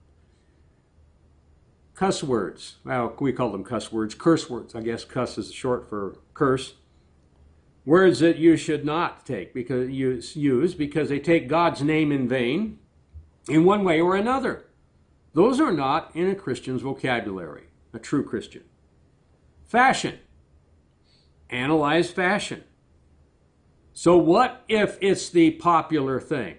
Cuss words, well, we call them cuss words, curse words. I guess cuss is short for curse. Words that you should not take because use, use because they take God's name in vain in one way or another. Those are not in a Christian's vocabulary, a true Christian. Fashion. Analyze fashion. So what if it's the popular thing?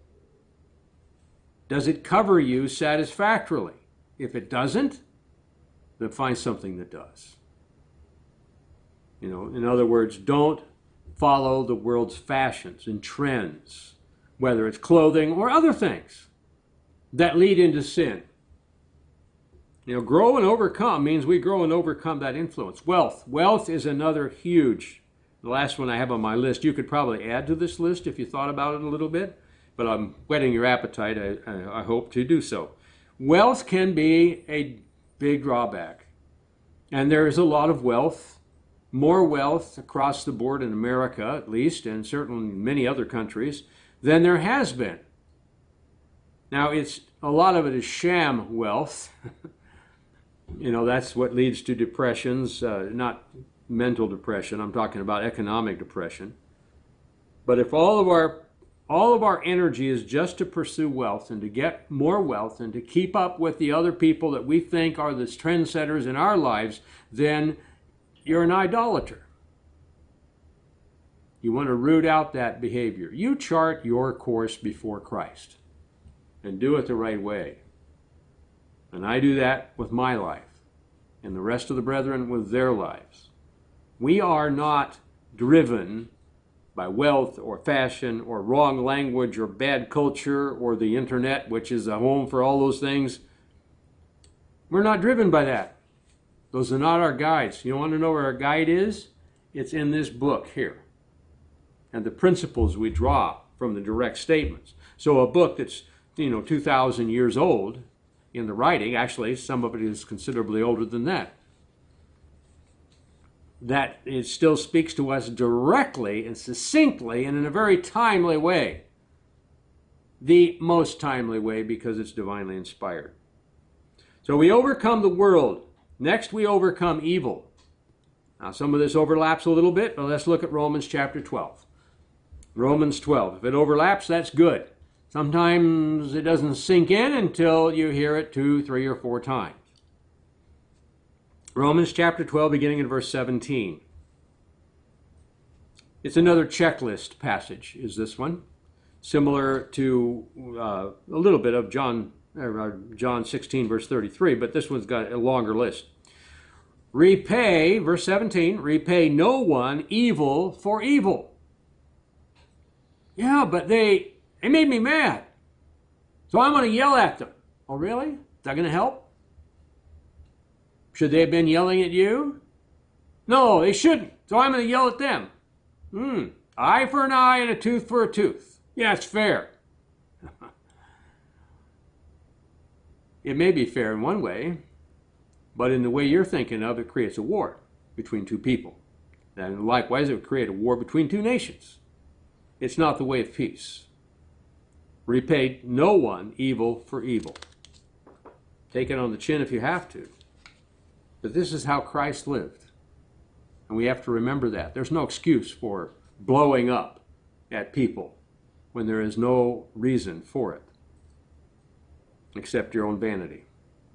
Does it cover you satisfactorily? If it doesn't, then find something that does. You know, in other words, don't follow the world's fashions and trends, whether it's clothing or other things that lead into sin. You know, grow and overcome means we grow and overcome that influence. Wealth. Wealth is another huge, the last one I have on my list. You could probably add to this list if you thought about it a little bit, but I'm whetting your appetite, I, I, I hope to do so. Wealth can be a big drawback. And there is a lot of wealth, more wealth across the board in America, at least, and certainly in many other countries, than there has been. Now, it's a lot of it is sham wealth. You know, that's what leads to depressions, uh, not mental depression. I'm talking about economic depression. But if all of our all of our energy is just to pursue wealth and to get more wealth and to keep up with the other people that we think are the trendsetters in our lives, then you're an idolater. You want to root out that behavior. You chart your course before Christ and do it the right way. And I do that with my life and the rest of the brethren with their lives. We are not driven by wealth or fashion or wrong language or bad culture or the internet, which is a home for all those things. We're not driven by that. Those are not our guides. You want to know where our guide is? It's in this book here. And the principles we draw from the direct statements. So a book that's, you know, two thousand years old in the writing, actually some of it is considerably older than that, that it still speaks to us directly and succinctly and in a very timely way. The most timely way because it's divinely inspired. So we overcome the world. Next, we overcome evil. Now, some of this overlaps a little bit, but let's look at Romans chapter twelve. Romans twelve. If it overlaps, that's good. Sometimes it doesn't sink in until you hear it two, three, or four times. Romans chapter twelve, beginning in verse seventeen. It's another checklist passage, is this one. Similar to uh, a little bit of John, uh, John sixteen, verse thirty-three, but this one's got a longer list. Repay, verse seventeen, repay no one evil for evil. Yeah, but they, they made me mad. So I'm going to yell at them. Oh, really? Is that going to help? Should they have been yelling at you? No, they shouldn't. So I'm going to yell at them. Hmm. Eye for an eye and a tooth for a tooth. Yeah, it's fair. It may be fair in one way, but in the way you're thinking of, it creates a war between two people. And likewise, it would create a war between two nations. It's not the way of peace. Repay no one evil for evil. Take it on the chin if you have to. But this is how Christ lived. And we have to remember that. There's no excuse for blowing up at people when there is no reason for it, except your own vanity.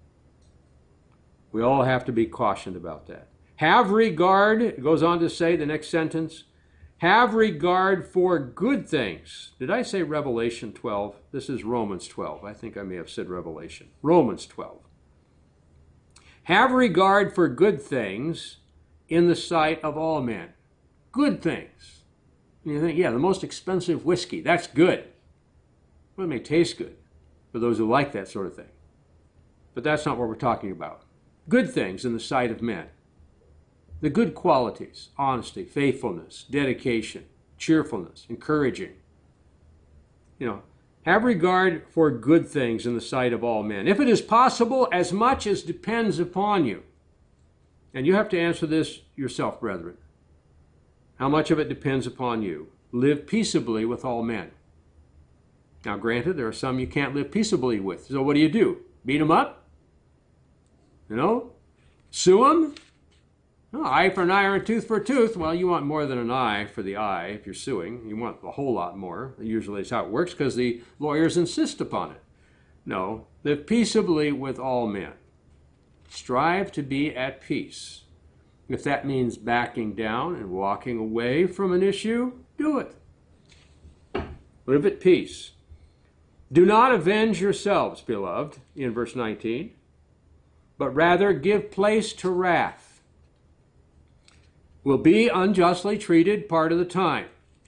We all have to be cautioned about that. Have regard, it goes on to say, the next sentence, have regard for good things. Did I say Revelation twelve? This is Romans twelve. I think I may have said Revelation. Romans twelve. Have regard for good things in the sight of all men. Good things. And you think, yeah, the most expensive whiskey, that's good. Well, it may taste good for those who like that sort of thing. But that's not what we're talking about. Good things in the sight of men. The good qualities, honesty, faithfulness, dedication, cheerfulness, encouraging. You know, have regard for good things in the sight of all men. If it is possible, as much as depends upon you. And you have to answer this yourself, brethren. How much of it depends upon you? Live peaceably with all men. Now, granted, there are some you can't live peaceably with. So what do you do? Beat them up? You know? Sue them? Oh, eye for an eye or a tooth for a tooth. Well, you want more than an eye for the eye if you're suing. You want a whole lot more. Usually that's how it works because the lawyers insist upon it. No, live peaceably with all men. Strive to be at peace. If that means backing down and walking away from an issue, do it. Live at peace. Do not avenge yourselves, beloved, in verse nineteen, but rather give place to wrath. Will be unjustly treated part of the time.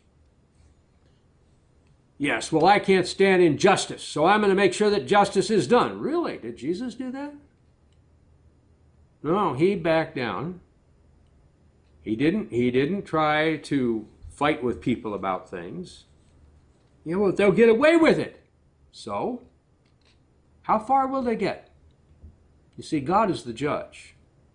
Yes, well, I can't stand injustice, so I'm going to make sure that justice is done. Really? Did Jesus do that? No, he backed down. He didn't, he didn't try to fight with people about things. You know, they'll get away with it. So, how far will they get? You see, God is the judge.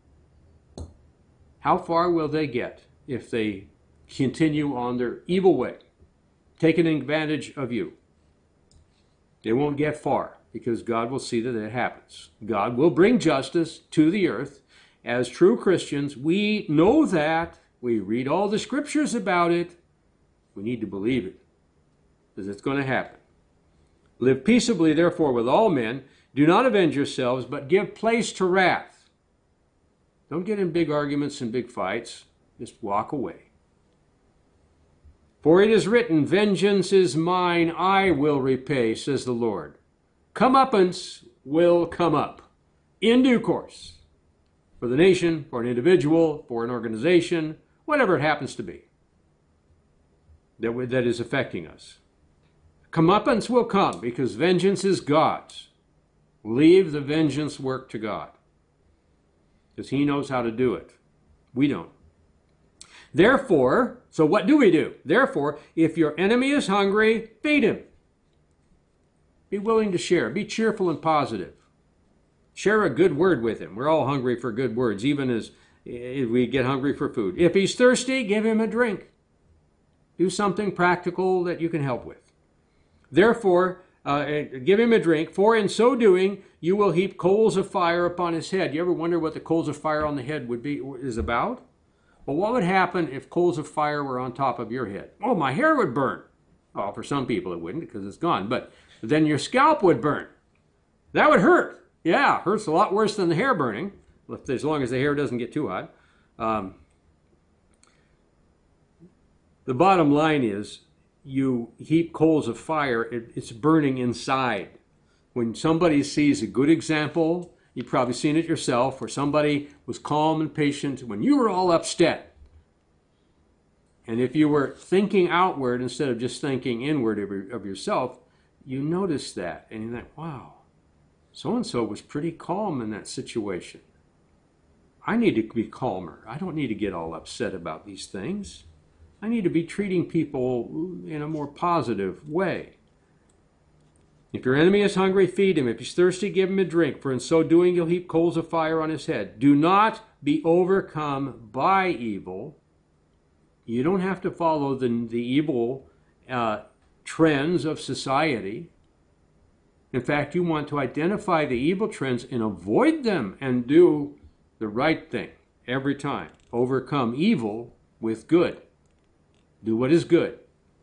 How far will they get if they continue on their evil way, taking advantage of you? They won't get far because God will see that it happens. God will bring justice to the earth. As true Christians, we know that. We read all the scriptures about it. We need to believe it because it's going to happen. Live peaceably, therefore, with all men. Do not avenge yourselves, but give place to wrath. Don't get in big arguments and big fights. Just walk away. For it is written, vengeance is mine, I will repay, says the Lord. Comeuppance will come up in due course. For the nation, for an individual, for an organization, whatever it happens to be that, that is affecting us. Comeuppance will come because vengeance is God's. Leave the vengeance work to God because he knows how to do it. We don't. Therefore, so what do we do? Therefore, if your enemy is hungry, feed him. Be willing to share. Be cheerful and positive. Share a good word with him. We're all hungry for good words, even as we get hungry for food. If he's thirsty, give him a drink. Do something practical that you can help with. Therefore, uh, give him a drink, for in so doing, you will heap coals of fire upon his head. You ever wonder what the coals of fire on the head would be is about? Well, what would happen if coals of fire were on top of your head? Oh, my hair would burn. Well, for some people it wouldn't because it's gone. But then your scalp would burn. That would hurt. Yeah, hurts a lot worse than the hair burning, as long as the hair doesn't get too hot. Um, the bottom line is, you heap coals of fire, it, it's burning inside. When somebody sees a good example, you've probably seen it yourself, where somebody was calm and patient when you were all upset. And if you were thinking outward instead of just thinking inward of, your, of yourself, you notice that. And you think, wow, so-and-so was pretty calm in that situation. I need to be calmer. I don't need to get all upset about these things. I need to be treating people in a more positive way. If your enemy is hungry, feed him. If he's thirsty, give him a drink. For in so doing, you'll heap coals of fire on his head. Do not be overcome by evil. You don't have to follow the, the evil uh, trends of society. In fact, you want to identify the evil trends and avoid them and do the right thing. every time. Overcome evil with good. Do what is good.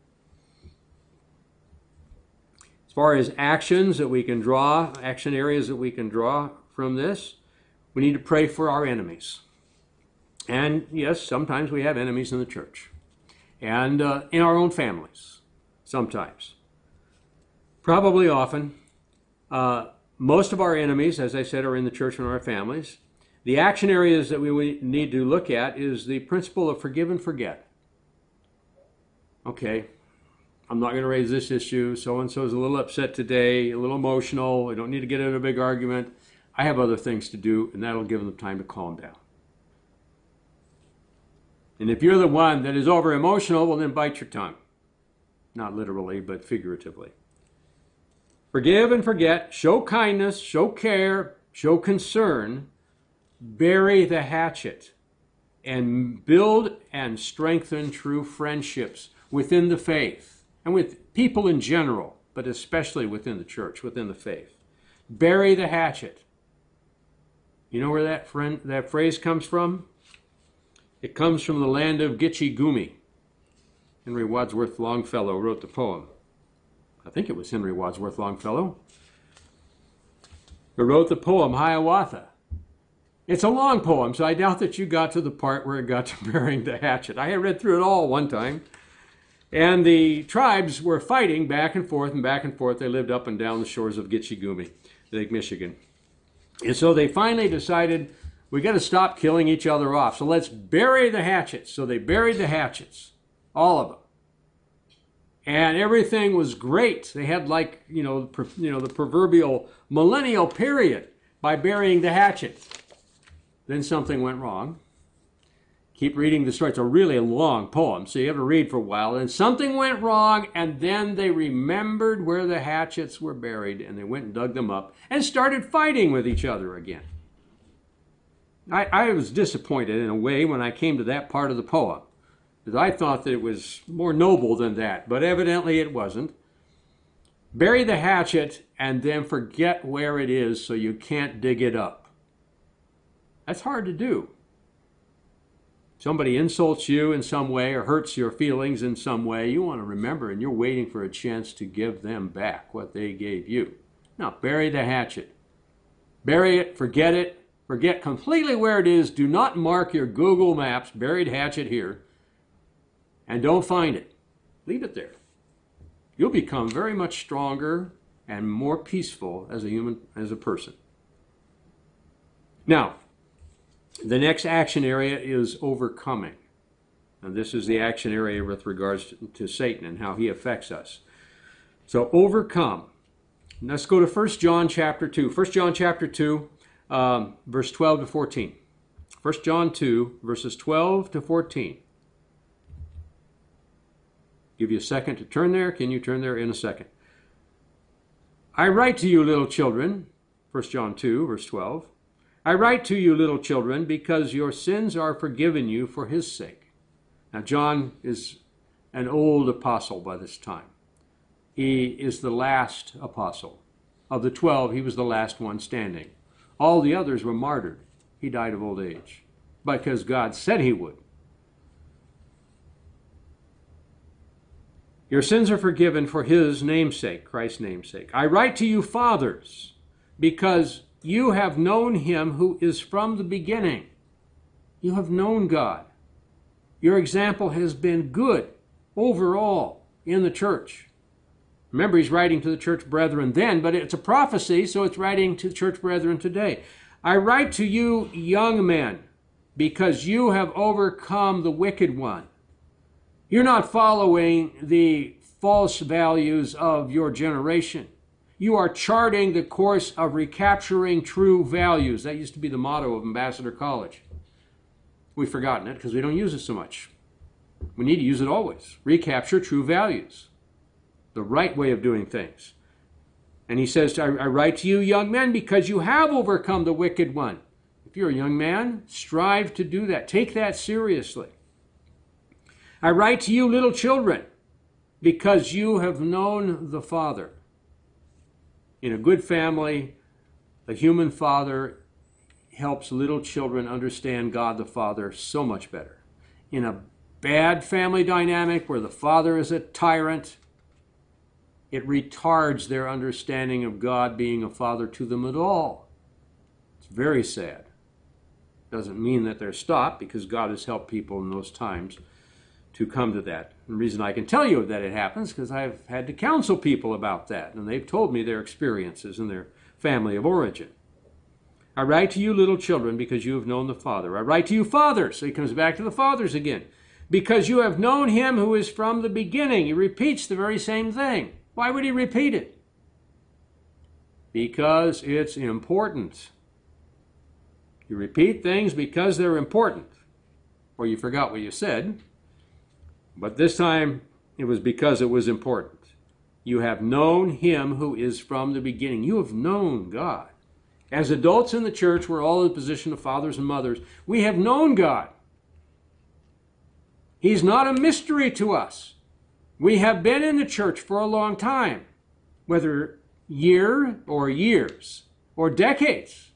As far as actions that we can draw, action areas that we can draw from this, we need to pray for our enemies. And yes, sometimes we have enemies in the church and uh, in our own families, sometimes. Probably often. Uh, most of our enemies, as I said, are in the church and our families. The action areas that we need to look at is the principle of forgive and forget. Okay, I'm not going to raise this issue. So-and-so is a little upset today, a little emotional. I don't need to get in a big argument. I have other things to do, and that'll give them time to calm down. And if you're the one that is over emotional, well, then bite your tongue. Not literally, but figuratively. Forgive and forget. Show kindness, show care, show concern. Bury the hatchet and build and strengthen true friendships within the faith and with people in general, but especially within the church, within the faith. Bury the hatchet. You know where that friend, that phrase comes from? It comes from the land of Gitche Gumee. Henry Wadsworth Longfellow wrote the poem. I think it was Henry Wadsworth Longfellow who wrote the poem Hiawatha. It's a long poem, so I doubt that you got to the part where it got to burying the hatchet. I had read through it all one time. And the tribes were fighting back and forth and back and forth. They lived up and down the shores of Gitche Gumee, Lake Michigan. And so they finally decided, we got to stop killing each other off. So let's bury the hatchets. So they buried the hatchets, all of them. And everything was great. They had like, you know, you know, the proverbial millennial period by burying the hatchet. Then something went wrong. Keep reading the story. It's a really long poem, so you have to read for a while. And something went wrong, and then they remembered where the hatchets were buried, and they went and dug them up and started fighting with each other again. I, I was disappointed in a way when I came to that part of the poem, because I thought that it was more noble than that, but evidently it wasn't. Bury the hatchet and then forget where it is so you can't dig it up. That's hard to do. Somebody insults you in some way or hurts your feelings in some way, you want to remember, and you're waiting for a chance to give them back what they gave you. Now, bury the hatchet. Bury it, forget it, forget completely where it is. Do not mark your Google Maps, buried hatchet here, and don't find it. Leave it there. You'll become very much stronger and more peaceful as a human, as a person. Now, the next action area is overcoming. And this is the action area with regards to, to Satan and how he affects us. So overcome. Let's go to First John chapter two. First John chapter two, um, verse twelve to fourteen. First John two, verses twelve to fourteen. Give you a second to turn there. Can you turn there in a second? I write to you, little children, First John two, verse twelve. I write to you, little children, because your sins are forgiven you for his sake. Now, John is an old apostle by this time. He is the last apostle. Of the twelve, he was the last one standing. All the others were martyred. He died of old age because God said he would. Your sins are forgiven for his namesake, Christ's namesake. I write to you, fathers, because you have known him who is from the beginning. You have known God. Your example has been good overall in the church. Remember, he's writing to the church brethren then, but it's a prophecy, so it's writing to the church brethren today. I write to you, young men, because you have overcome the wicked one. You're not following the false values of your generation. You are charting the course of recapturing true values. That used to be the motto of Ambassador College. We've forgotten it because we don't use it so much. We need to use it always. Recapture true values. The right way of doing things. And he says, I, I write to you, young men, because you have overcome the wicked one. If you're a young man, strive to do that. Take that seriously. I write to you, little children, because you have known the Father. In a good family, a human father helps little children understand God the Father so much better. In a bad family dynamic where the father is a tyrant, it retards their understanding of God being a father to them at all. It's very sad. Doesn't mean that they're stopped, because God has helped people in those times to come to that. And the reason I can tell you that it happens because I've had to counsel people about that, and they've told me their experiences in their family of origin. I write to you, little children, because you have known the Father. I write to you, fathers. So he comes back to the fathers again. Because you have known him who is from the beginning. He repeats the very same thing. Why would he repeat it? Because it's important. You repeat things because they're important. Or you forgot what you said. But this time it was because it was important. You have known him who is from the beginning. You have known God. As adults in the church, we're all in the position of fathers and mothers. We have known God. He's not a mystery to us. We have been in the church for a long time, whether year or years or decades.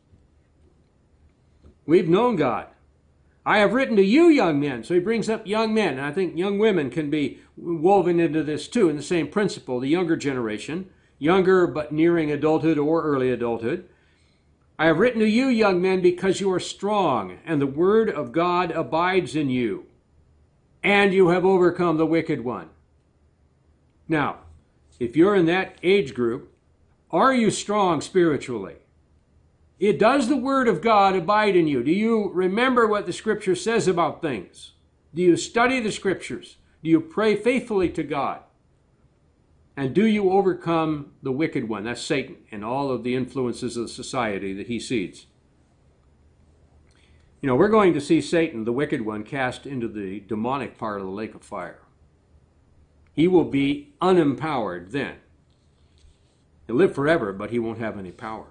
We've known God. I have written to you, young men. So he brings up young men. And I think young women can be woven into this too, in the same principle. The younger generation, younger but nearing adulthood or early adulthood. I have written to you, young men, because you are strong, and the word of God abides in you, and you have overcome the wicked one. Now, if you're in that age group, are you strong spiritually? It does the word of God abide in you? Do you remember what the Scripture says about things? Do you study the Scriptures? Do you pray faithfully to God? And do you overcome the wicked one? That's Satan and all of the influences of society that he seeds. You know, we're going to see Satan, the wicked one, cast into the demonic part of the lake of fire. He will be unempowered then. He'll live forever, but he won't have any power.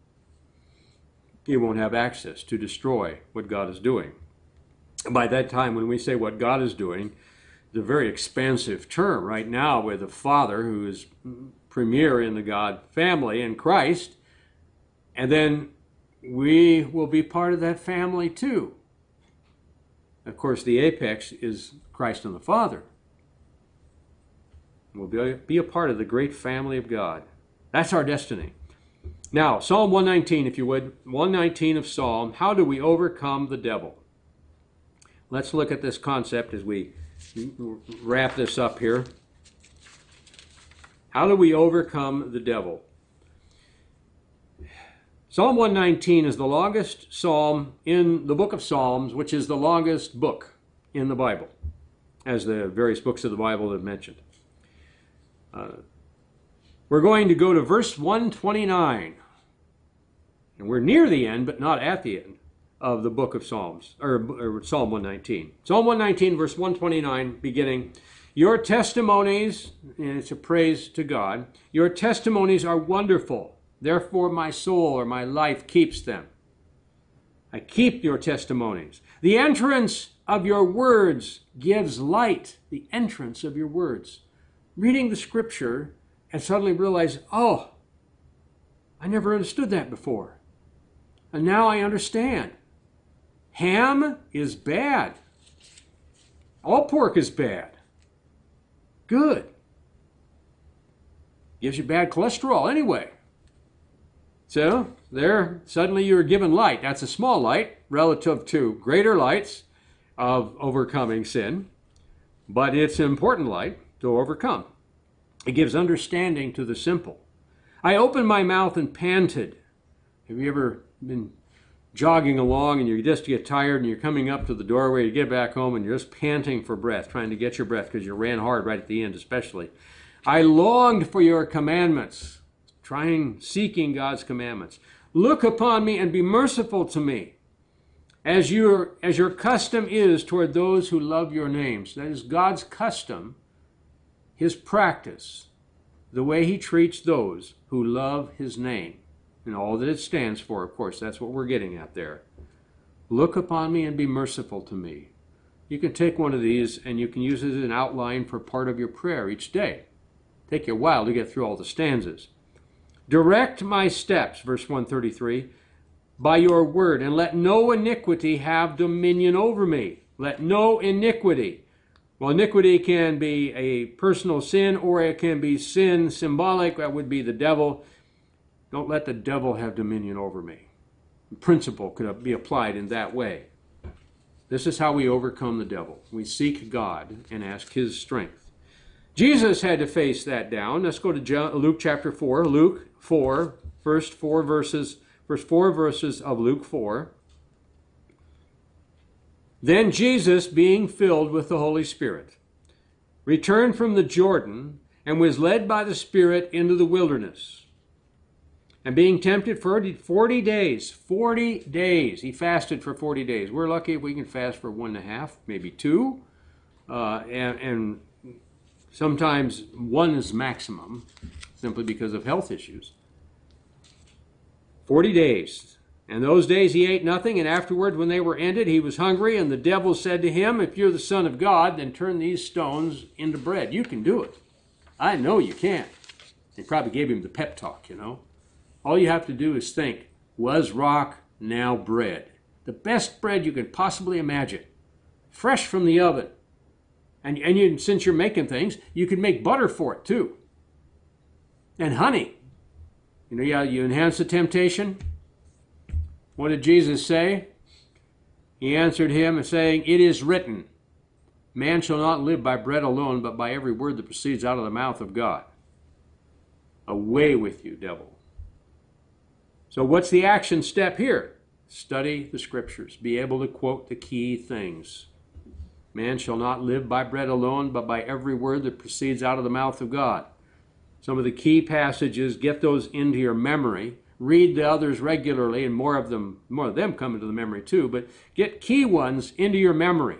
He won't have access to destroy what God is doing. By that time, when we say what God is doing, it's a very expansive term. Right now, with the Father, who is premier in the God family in Christ, and then we will be part of that family too. Of course, the apex is Christ and the Father. We'll be, be a part of the great family of God. That's our destiny. Now, Psalm one nineteen, if you would. one nineteen of Psalm. How do we overcome the devil? Let's look at this concept as we wrap this up here. How do we overcome the devil? Psalm one nineteen is the longest psalm in the book of Psalms, which is the longest book in the Bible, as the various books of the Bible have mentioned. Uh, we're going to go to verse one twenty-nine. And we're near the end, but not at the end of the book of Psalms, or, or Psalm one nineteen. Psalm one nineteen, verse one twenty-nine, beginning, your testimonies, and it's a praise to God, your testimonies are wonderful. Therefore my soul or my life keeps them. I keep your testimonies. The entrance of your words gives light. The entrance of your words. Reading the scripture and suddenly realize, oh, I never understood that before. And now I understand. Ham is bad. All pork is bad. Good. Gives you bad cholesterol anyway. So there, suddenly you are given light. That's a small light relative to greater lights of overcoming sin. But it's an important light to overcome. It gives understanding to the simple. I opened my mouth and panted. Have you ever been jogging along and you just get tired and you're coming up to the doorway, you get back home and you're just panting for breath, trying to get your breath because you ran hard right at the end especially. I longed for your commandments, trying, seeking God's commandments. Look upon me and be merciful to me, as your, as your custom is toward those who love your names. That is God's custom, his practice, the way he treats those who love his name. And all that it stands for, of course, that's what we're getting at there. Look upon me and be merciful to me. You can take one of these and you can use it as an outline for part of your prayer each day. Take you a while to get through all the stanzas. Direct my steps, verse one thirty-three. by your word, and let no iniquity have dominion over me. Let no iniquity. Well, iniquity can be a personal sin, or it can be sin symbolic. That would be the devil. Don't let the devil have dominion over me. The principle could be applied in that way. This is how we overcome the devil. We seek God and ask his strength. Jesus had to face that down. Let's go to John, Luke chapter four. Luke four, first four verses, first four verses of Luke four. Then Jesus, being filled with the Holy Spirit, returned from the Jordan and was led by the Spirit into the wilderness. And being tempted for forty days, forty days, he fasted for forty days. We're lucky if we can fast for one and a half, maybe two. Uh, and, and sometimes one is maximum, simply because of health issues. forty days. And those days he ate nothing, and afterward, when they were ended, he was hungry, and the devil said to him, if you're the Son of God, then turn these stones into bread. You can do it. I know you can. They probably gave him the pep talk, you know. All you have to do is think, was rock, now bread. The best bread you can possibly imagine. Fresh from the oven. And, and you, since you're making things, you can make butter for it too. And honey. You know, you, you enhance the temptation. What did Jesus say? He answered him saying, it is written, man shall not live by bread alone, but by every word that proceeds out of the mouth of God. Away with you, devil. So what's the action step here? Study the scriptures. Be able to quote the key things. Man shall not live by bread alone, but by every word that proceeds out of the mouth of God. Some of the key passages, get those into your memory. Read the others regularly, and more of them, more of them come into the memory too, but get key ones into your memory.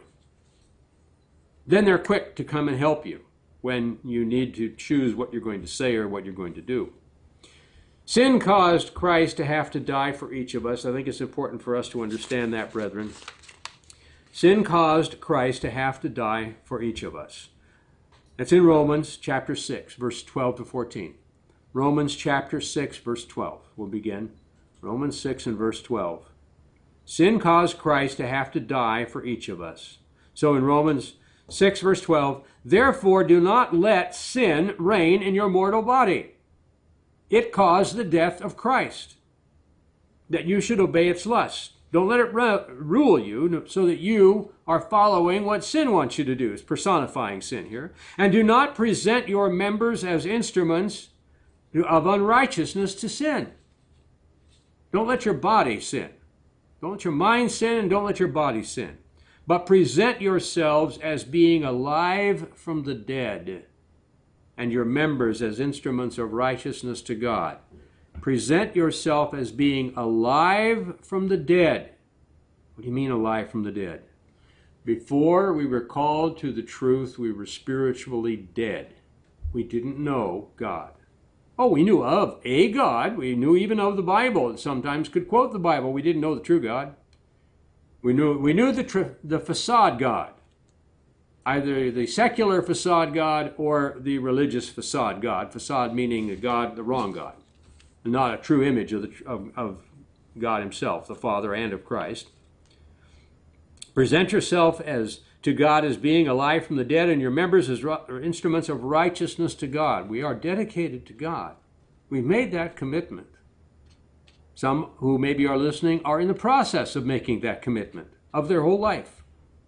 Then they're quick to come and help you when you need to choose what you're going to say or what you're going to do. Sin caused Christ to have to die for each of us. I think it's important for us to understand that, brethren. Sin caused Christ to have to die for each of us. That's in Romans chapter six, verse twelve to fourteen. Romans chapter six, verse twelve. We'll begin. Romans six and verse twelve. Sin caused Christ to have to die for each of us. So in Romans six, verse twelve, therefore do not let sin reign in your mortal body. It caused the death of Christ, that you should obey its lusts. Don't let it rule you so that you are following what sin wants you to do. It's personifying sin here. And do not present your members as instruments of unrighteousness to sin. Don't let your body sin. Don't let your mind sin, and don't let your body sin. But present yourselves as being alive from the dead, and your members as instruments of righteousness to God. Present yourself as being alive from the dead. What do you mean alive from the dead? Before we were called to the truth, we were spiritually dead. We didn't know God. Oh, we knew of a God. We knew even of the Bible, and sometimes could quote the Bible. We didn't know the true God. We knew we knew the tr- the facade God, either the secular facade God or the religious facade God. Facade meaning the God, the wrong God, and not a true image of the of, of God Himself, the Father, and of Christ. Present yourself as to God as being alive from the dead, and your members as instruments of righteousness to God. We are dedicated to God. We've made that commitment. Some who maybe are listening are in the process of making that commitment of their whole life.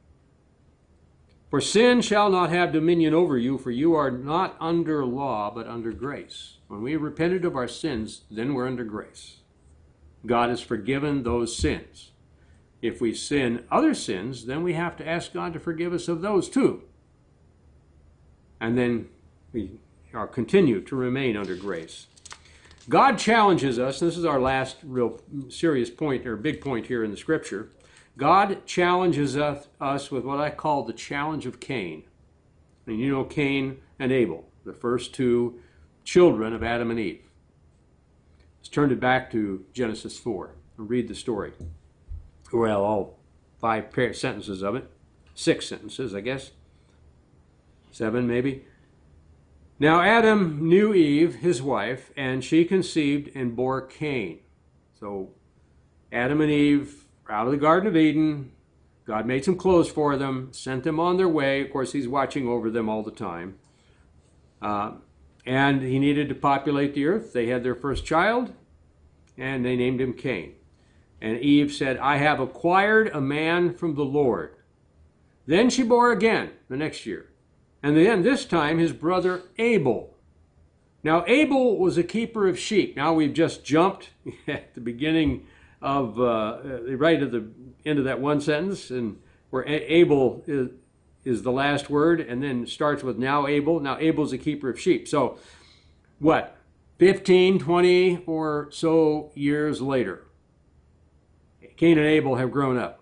For sin shall not have dominion over you, for you are not under law, but under grace. When we repented of our sins, then we're under grace. God has forgiven those sins. If we sin other sins, then we have to ask God to forgive us of those too. And then we are continue to remain under grace. God challenges us, this is our last real serious point, or big point here in the scripture. God challenges us, us with what I call the challenge of Cain. And you know Cain and Abel, the first two children of Adam and Eve. Let's turn it back to Genesis four and read the story. Well, all five sentences of it. Six sentences, I guess. Seven, maybe. Now Adam knew Eve, his wife, and she conceived and bore Cain. So Adam and Eve were out of the Garden of Eden. God made some clothes for them, sent them on their way. Of course, he's watching over them all the time. Uh, and he needed to populate the earth. They had their first child, and they named him Cain. And Eve said, I have acquired a man from the Lord. Then she bore again the next year. And then this time his brother Abel. Now Abel was a keeper of sheep. Now we've just jumped at the beginning of, uh, right at the end of that one sentence, and where Abel is, is the last word, and then starts with now Abel. Now Abel's a keeper of sheep. So what, fifteen, twenty or so years later, Cain and Abel have grown up.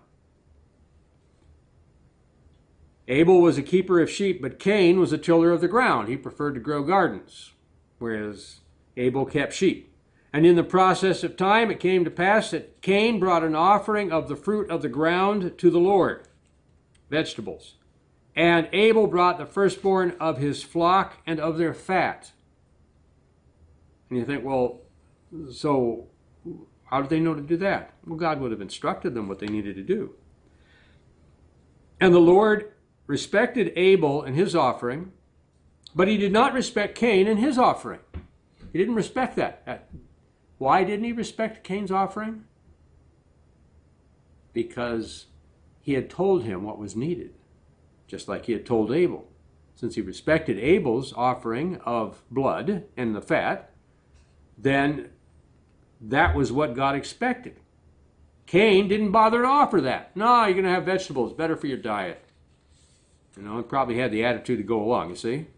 Abel was a keeper of sheep, but Cain was a tiller of the ground. He preferred to grow gardens, whereas Abel kept sheep. And in the process of time, it came to pass that Cain brought an offering of the fruit of the ground to the Lord, vegetables. And Abel brought the firstborn of his flock and of their fat. And you think, well, so how did they know to do that? Well, God would have instructed them what they needed to do. And the Lord respected Abel and his offering, but he did not respect Cain and his offering. He didn't respect that. Why didn't he respect Cain's offering? Because he had told him what was needed, just like he had told Abel. Since he respected Abel's offering of blood and the fat, then that was what God expected. Cain didn't bother to offer that. No, you're going to have vegetables, better for your diet. You know, he probably had the attitude to go along, you see.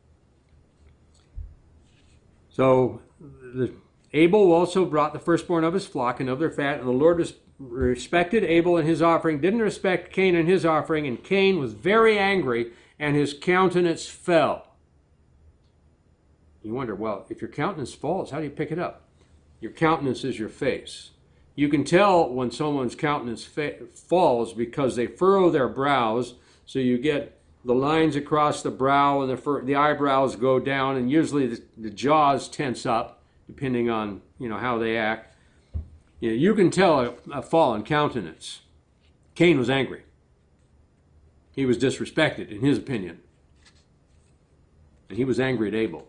So the, Abel also brought the firstborn of his flock and of their fat, and the Lord respected Abel and his offering, didn't respect Cain and his offering, and Cain was very angry, and his countenance fell. You wonder, well, if your countenance falls, how do you pick it up? Your countenance is your face. You can tell when someone's countenance fa- falls because they furrow their brows, so you get the lines across the brow and the, fur- the eyebrows go down, and usually the, the jaws tense up, depending on, you know, how they act. You know, you can tell a, a fallen countenance. Cain was angry. He was disrespected, in his opinion. And he was angry at Abel.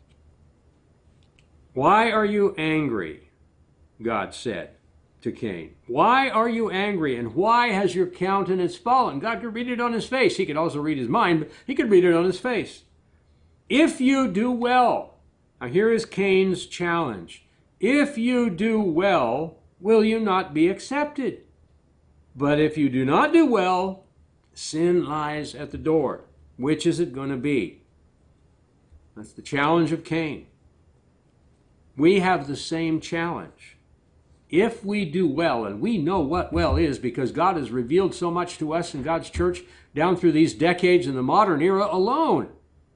Why are you angry? God said to Cain. Why are you angry, and why has your countenance fallen? God could read it on his face. He could also read his mind, but he could read it on his face. If you do well, now here is Cain's challenge. If you do well, will you not be accepted? But if you do not do well, sin lies at the door. Which is it going to be? That's the challenge of Cain. We have the same challenge. If we do well, and we know what well is because God has revealed so much to us in God's church down through these decades in the modern era alone,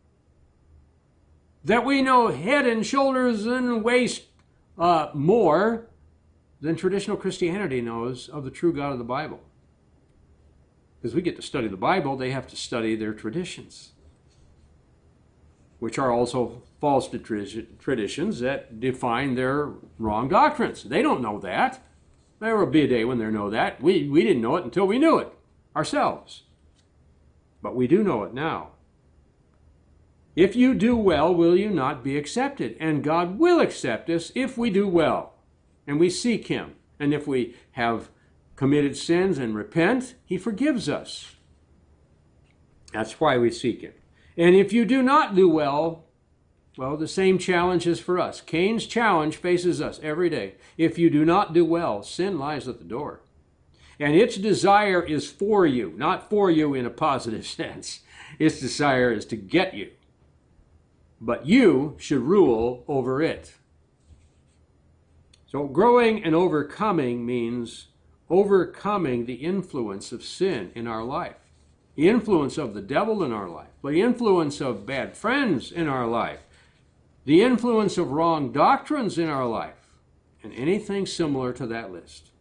that we know head and shoulders and waist uh, more than traditional Christianity knows of the true God of the Bible. Because we get to study the Bible, they have to study their traditions, which are also false traditions that define their wrong doctrines. They don't know that. There will be a day when they know that. We, we didn't know it until we knew it ourselves. But we do know it now. If you do well, will you not be accepted? And God will accept us if we do well and we seek him. And if we have committed sins and repent, he forgives us. That's why we seek him. And if you do not do well, well, the same challenge is for us. Cain's challenge faces us every day. If you do not do well, sin lies at the door. And its desire is for you, not for you in a positive sense. Its desire is to get you. But you should rule over it. So growing and overcoming means overcoming the influence of sin in our life. The influence of the devil in our life, the influence of bad friends in our life, the influence of wrong doctrines in our life, and anything similar to that list.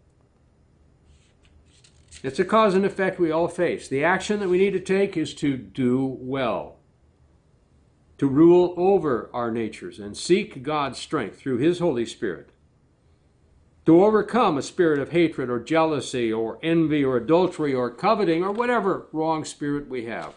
It's a cause and effect we all face. The action that we need to take is to do well, to rule over our natures and seek God's strength through his Holy Spirit to overcome a spirit of hatred or jealousy or envy or adultery or coveting or whatever wrong spirit we have.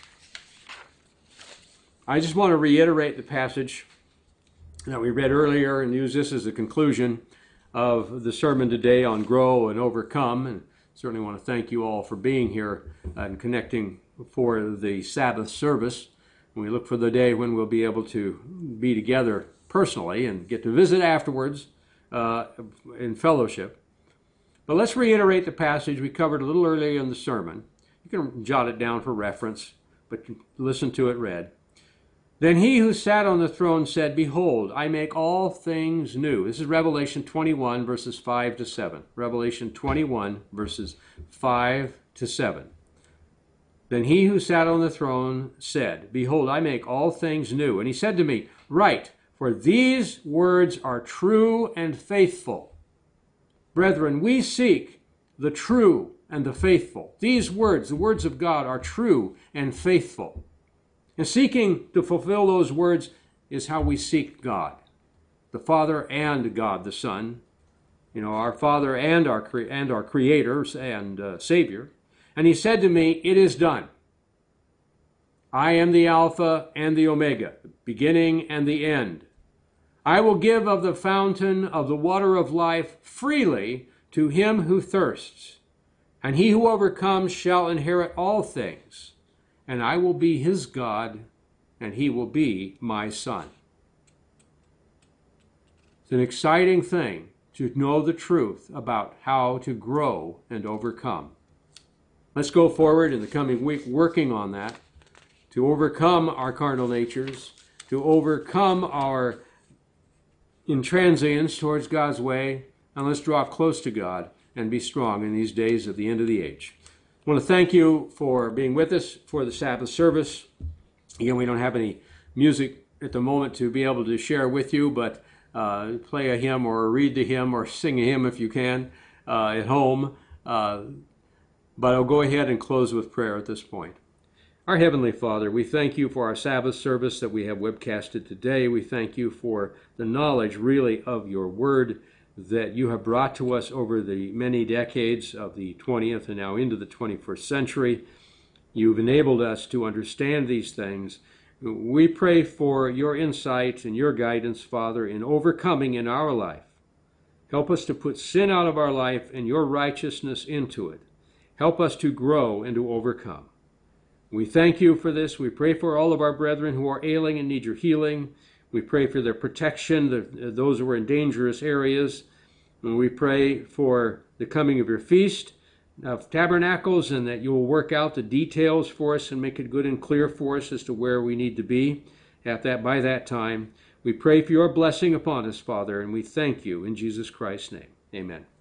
I just want to reiterate the passage that we read earlier and use this as the conclusion of the sermon today on grow and overcome. And certainly want to thank you all for being here and connecting for the Sabbath service. And we look for the day when we'll be able to be together personally and get to visit afterwards uh, in fellowship. But let's reiterate the passage we covered a little earlier in the sermon. You can jot it down for reference, but listen to it read. Then he who sat on the throne said, Behold, I make all things new. This is Revelation twenty-one, verses five to seven. Revelation twenty-one, verses five to seven. Then he who sat on the throne said, Behold, I make all things new. And he said to me, Write, for these words are true and faithful. Brethren, we seek the true and the faithful. These words, the words of God, are true and faithful. And seeking to fulfill those words is how we seek God, the Father and God the Son, you know, our Father and our cre- and our Creator and uh, Savior. And he said to me, It is done. I am the Alpha and the Omega, the beginning and the end. I will give of the fountain of the water of life freely to him who thirsts, and he who overcomes shall inherit all things. And I will be his God, and he will be my son. It's an exciting thing to know the truth about how to grow and overcome. Let's go forward in the coming week working on that, to overcome our carnal natures, to overcome our intransience towards God's way, and let's draw close to God and be strong in these days of the end of the age. I want to thank you for being with us for the Sabbath service. Again, we don't have any music at the moment to be able to share with you, but uh, play a hymn or read the hymn or sing a hymn if you can uh, at home. Uh, but I'll go ahead and close with prayer at this point. Our Heavenly Father, we thank you for our Sabbath service that we have webcasted today. We thank you for the knowledge really of your word that you have brought to us over the many decades of the twentieth and now into the twenty-first century. You've enabled us to understand these things. We pray for your insight and your guidance, Father, in overcoming in our life. Help us to put sin out of our life and your righteousness into it. Help us to grow and to overcome. We thank you for this. We pray for all of our brethren who are ailing and need your healing. We pray for their protection, the, those who are in dangerous areas. And we pray for the coming of your feast of tabernacles, and that you will work out the details for us and make it good and clear for us as to where we need to be at that by that time. We pray for your blessing upon us, Father, and we thank you in Jesus Christ's name. Amen.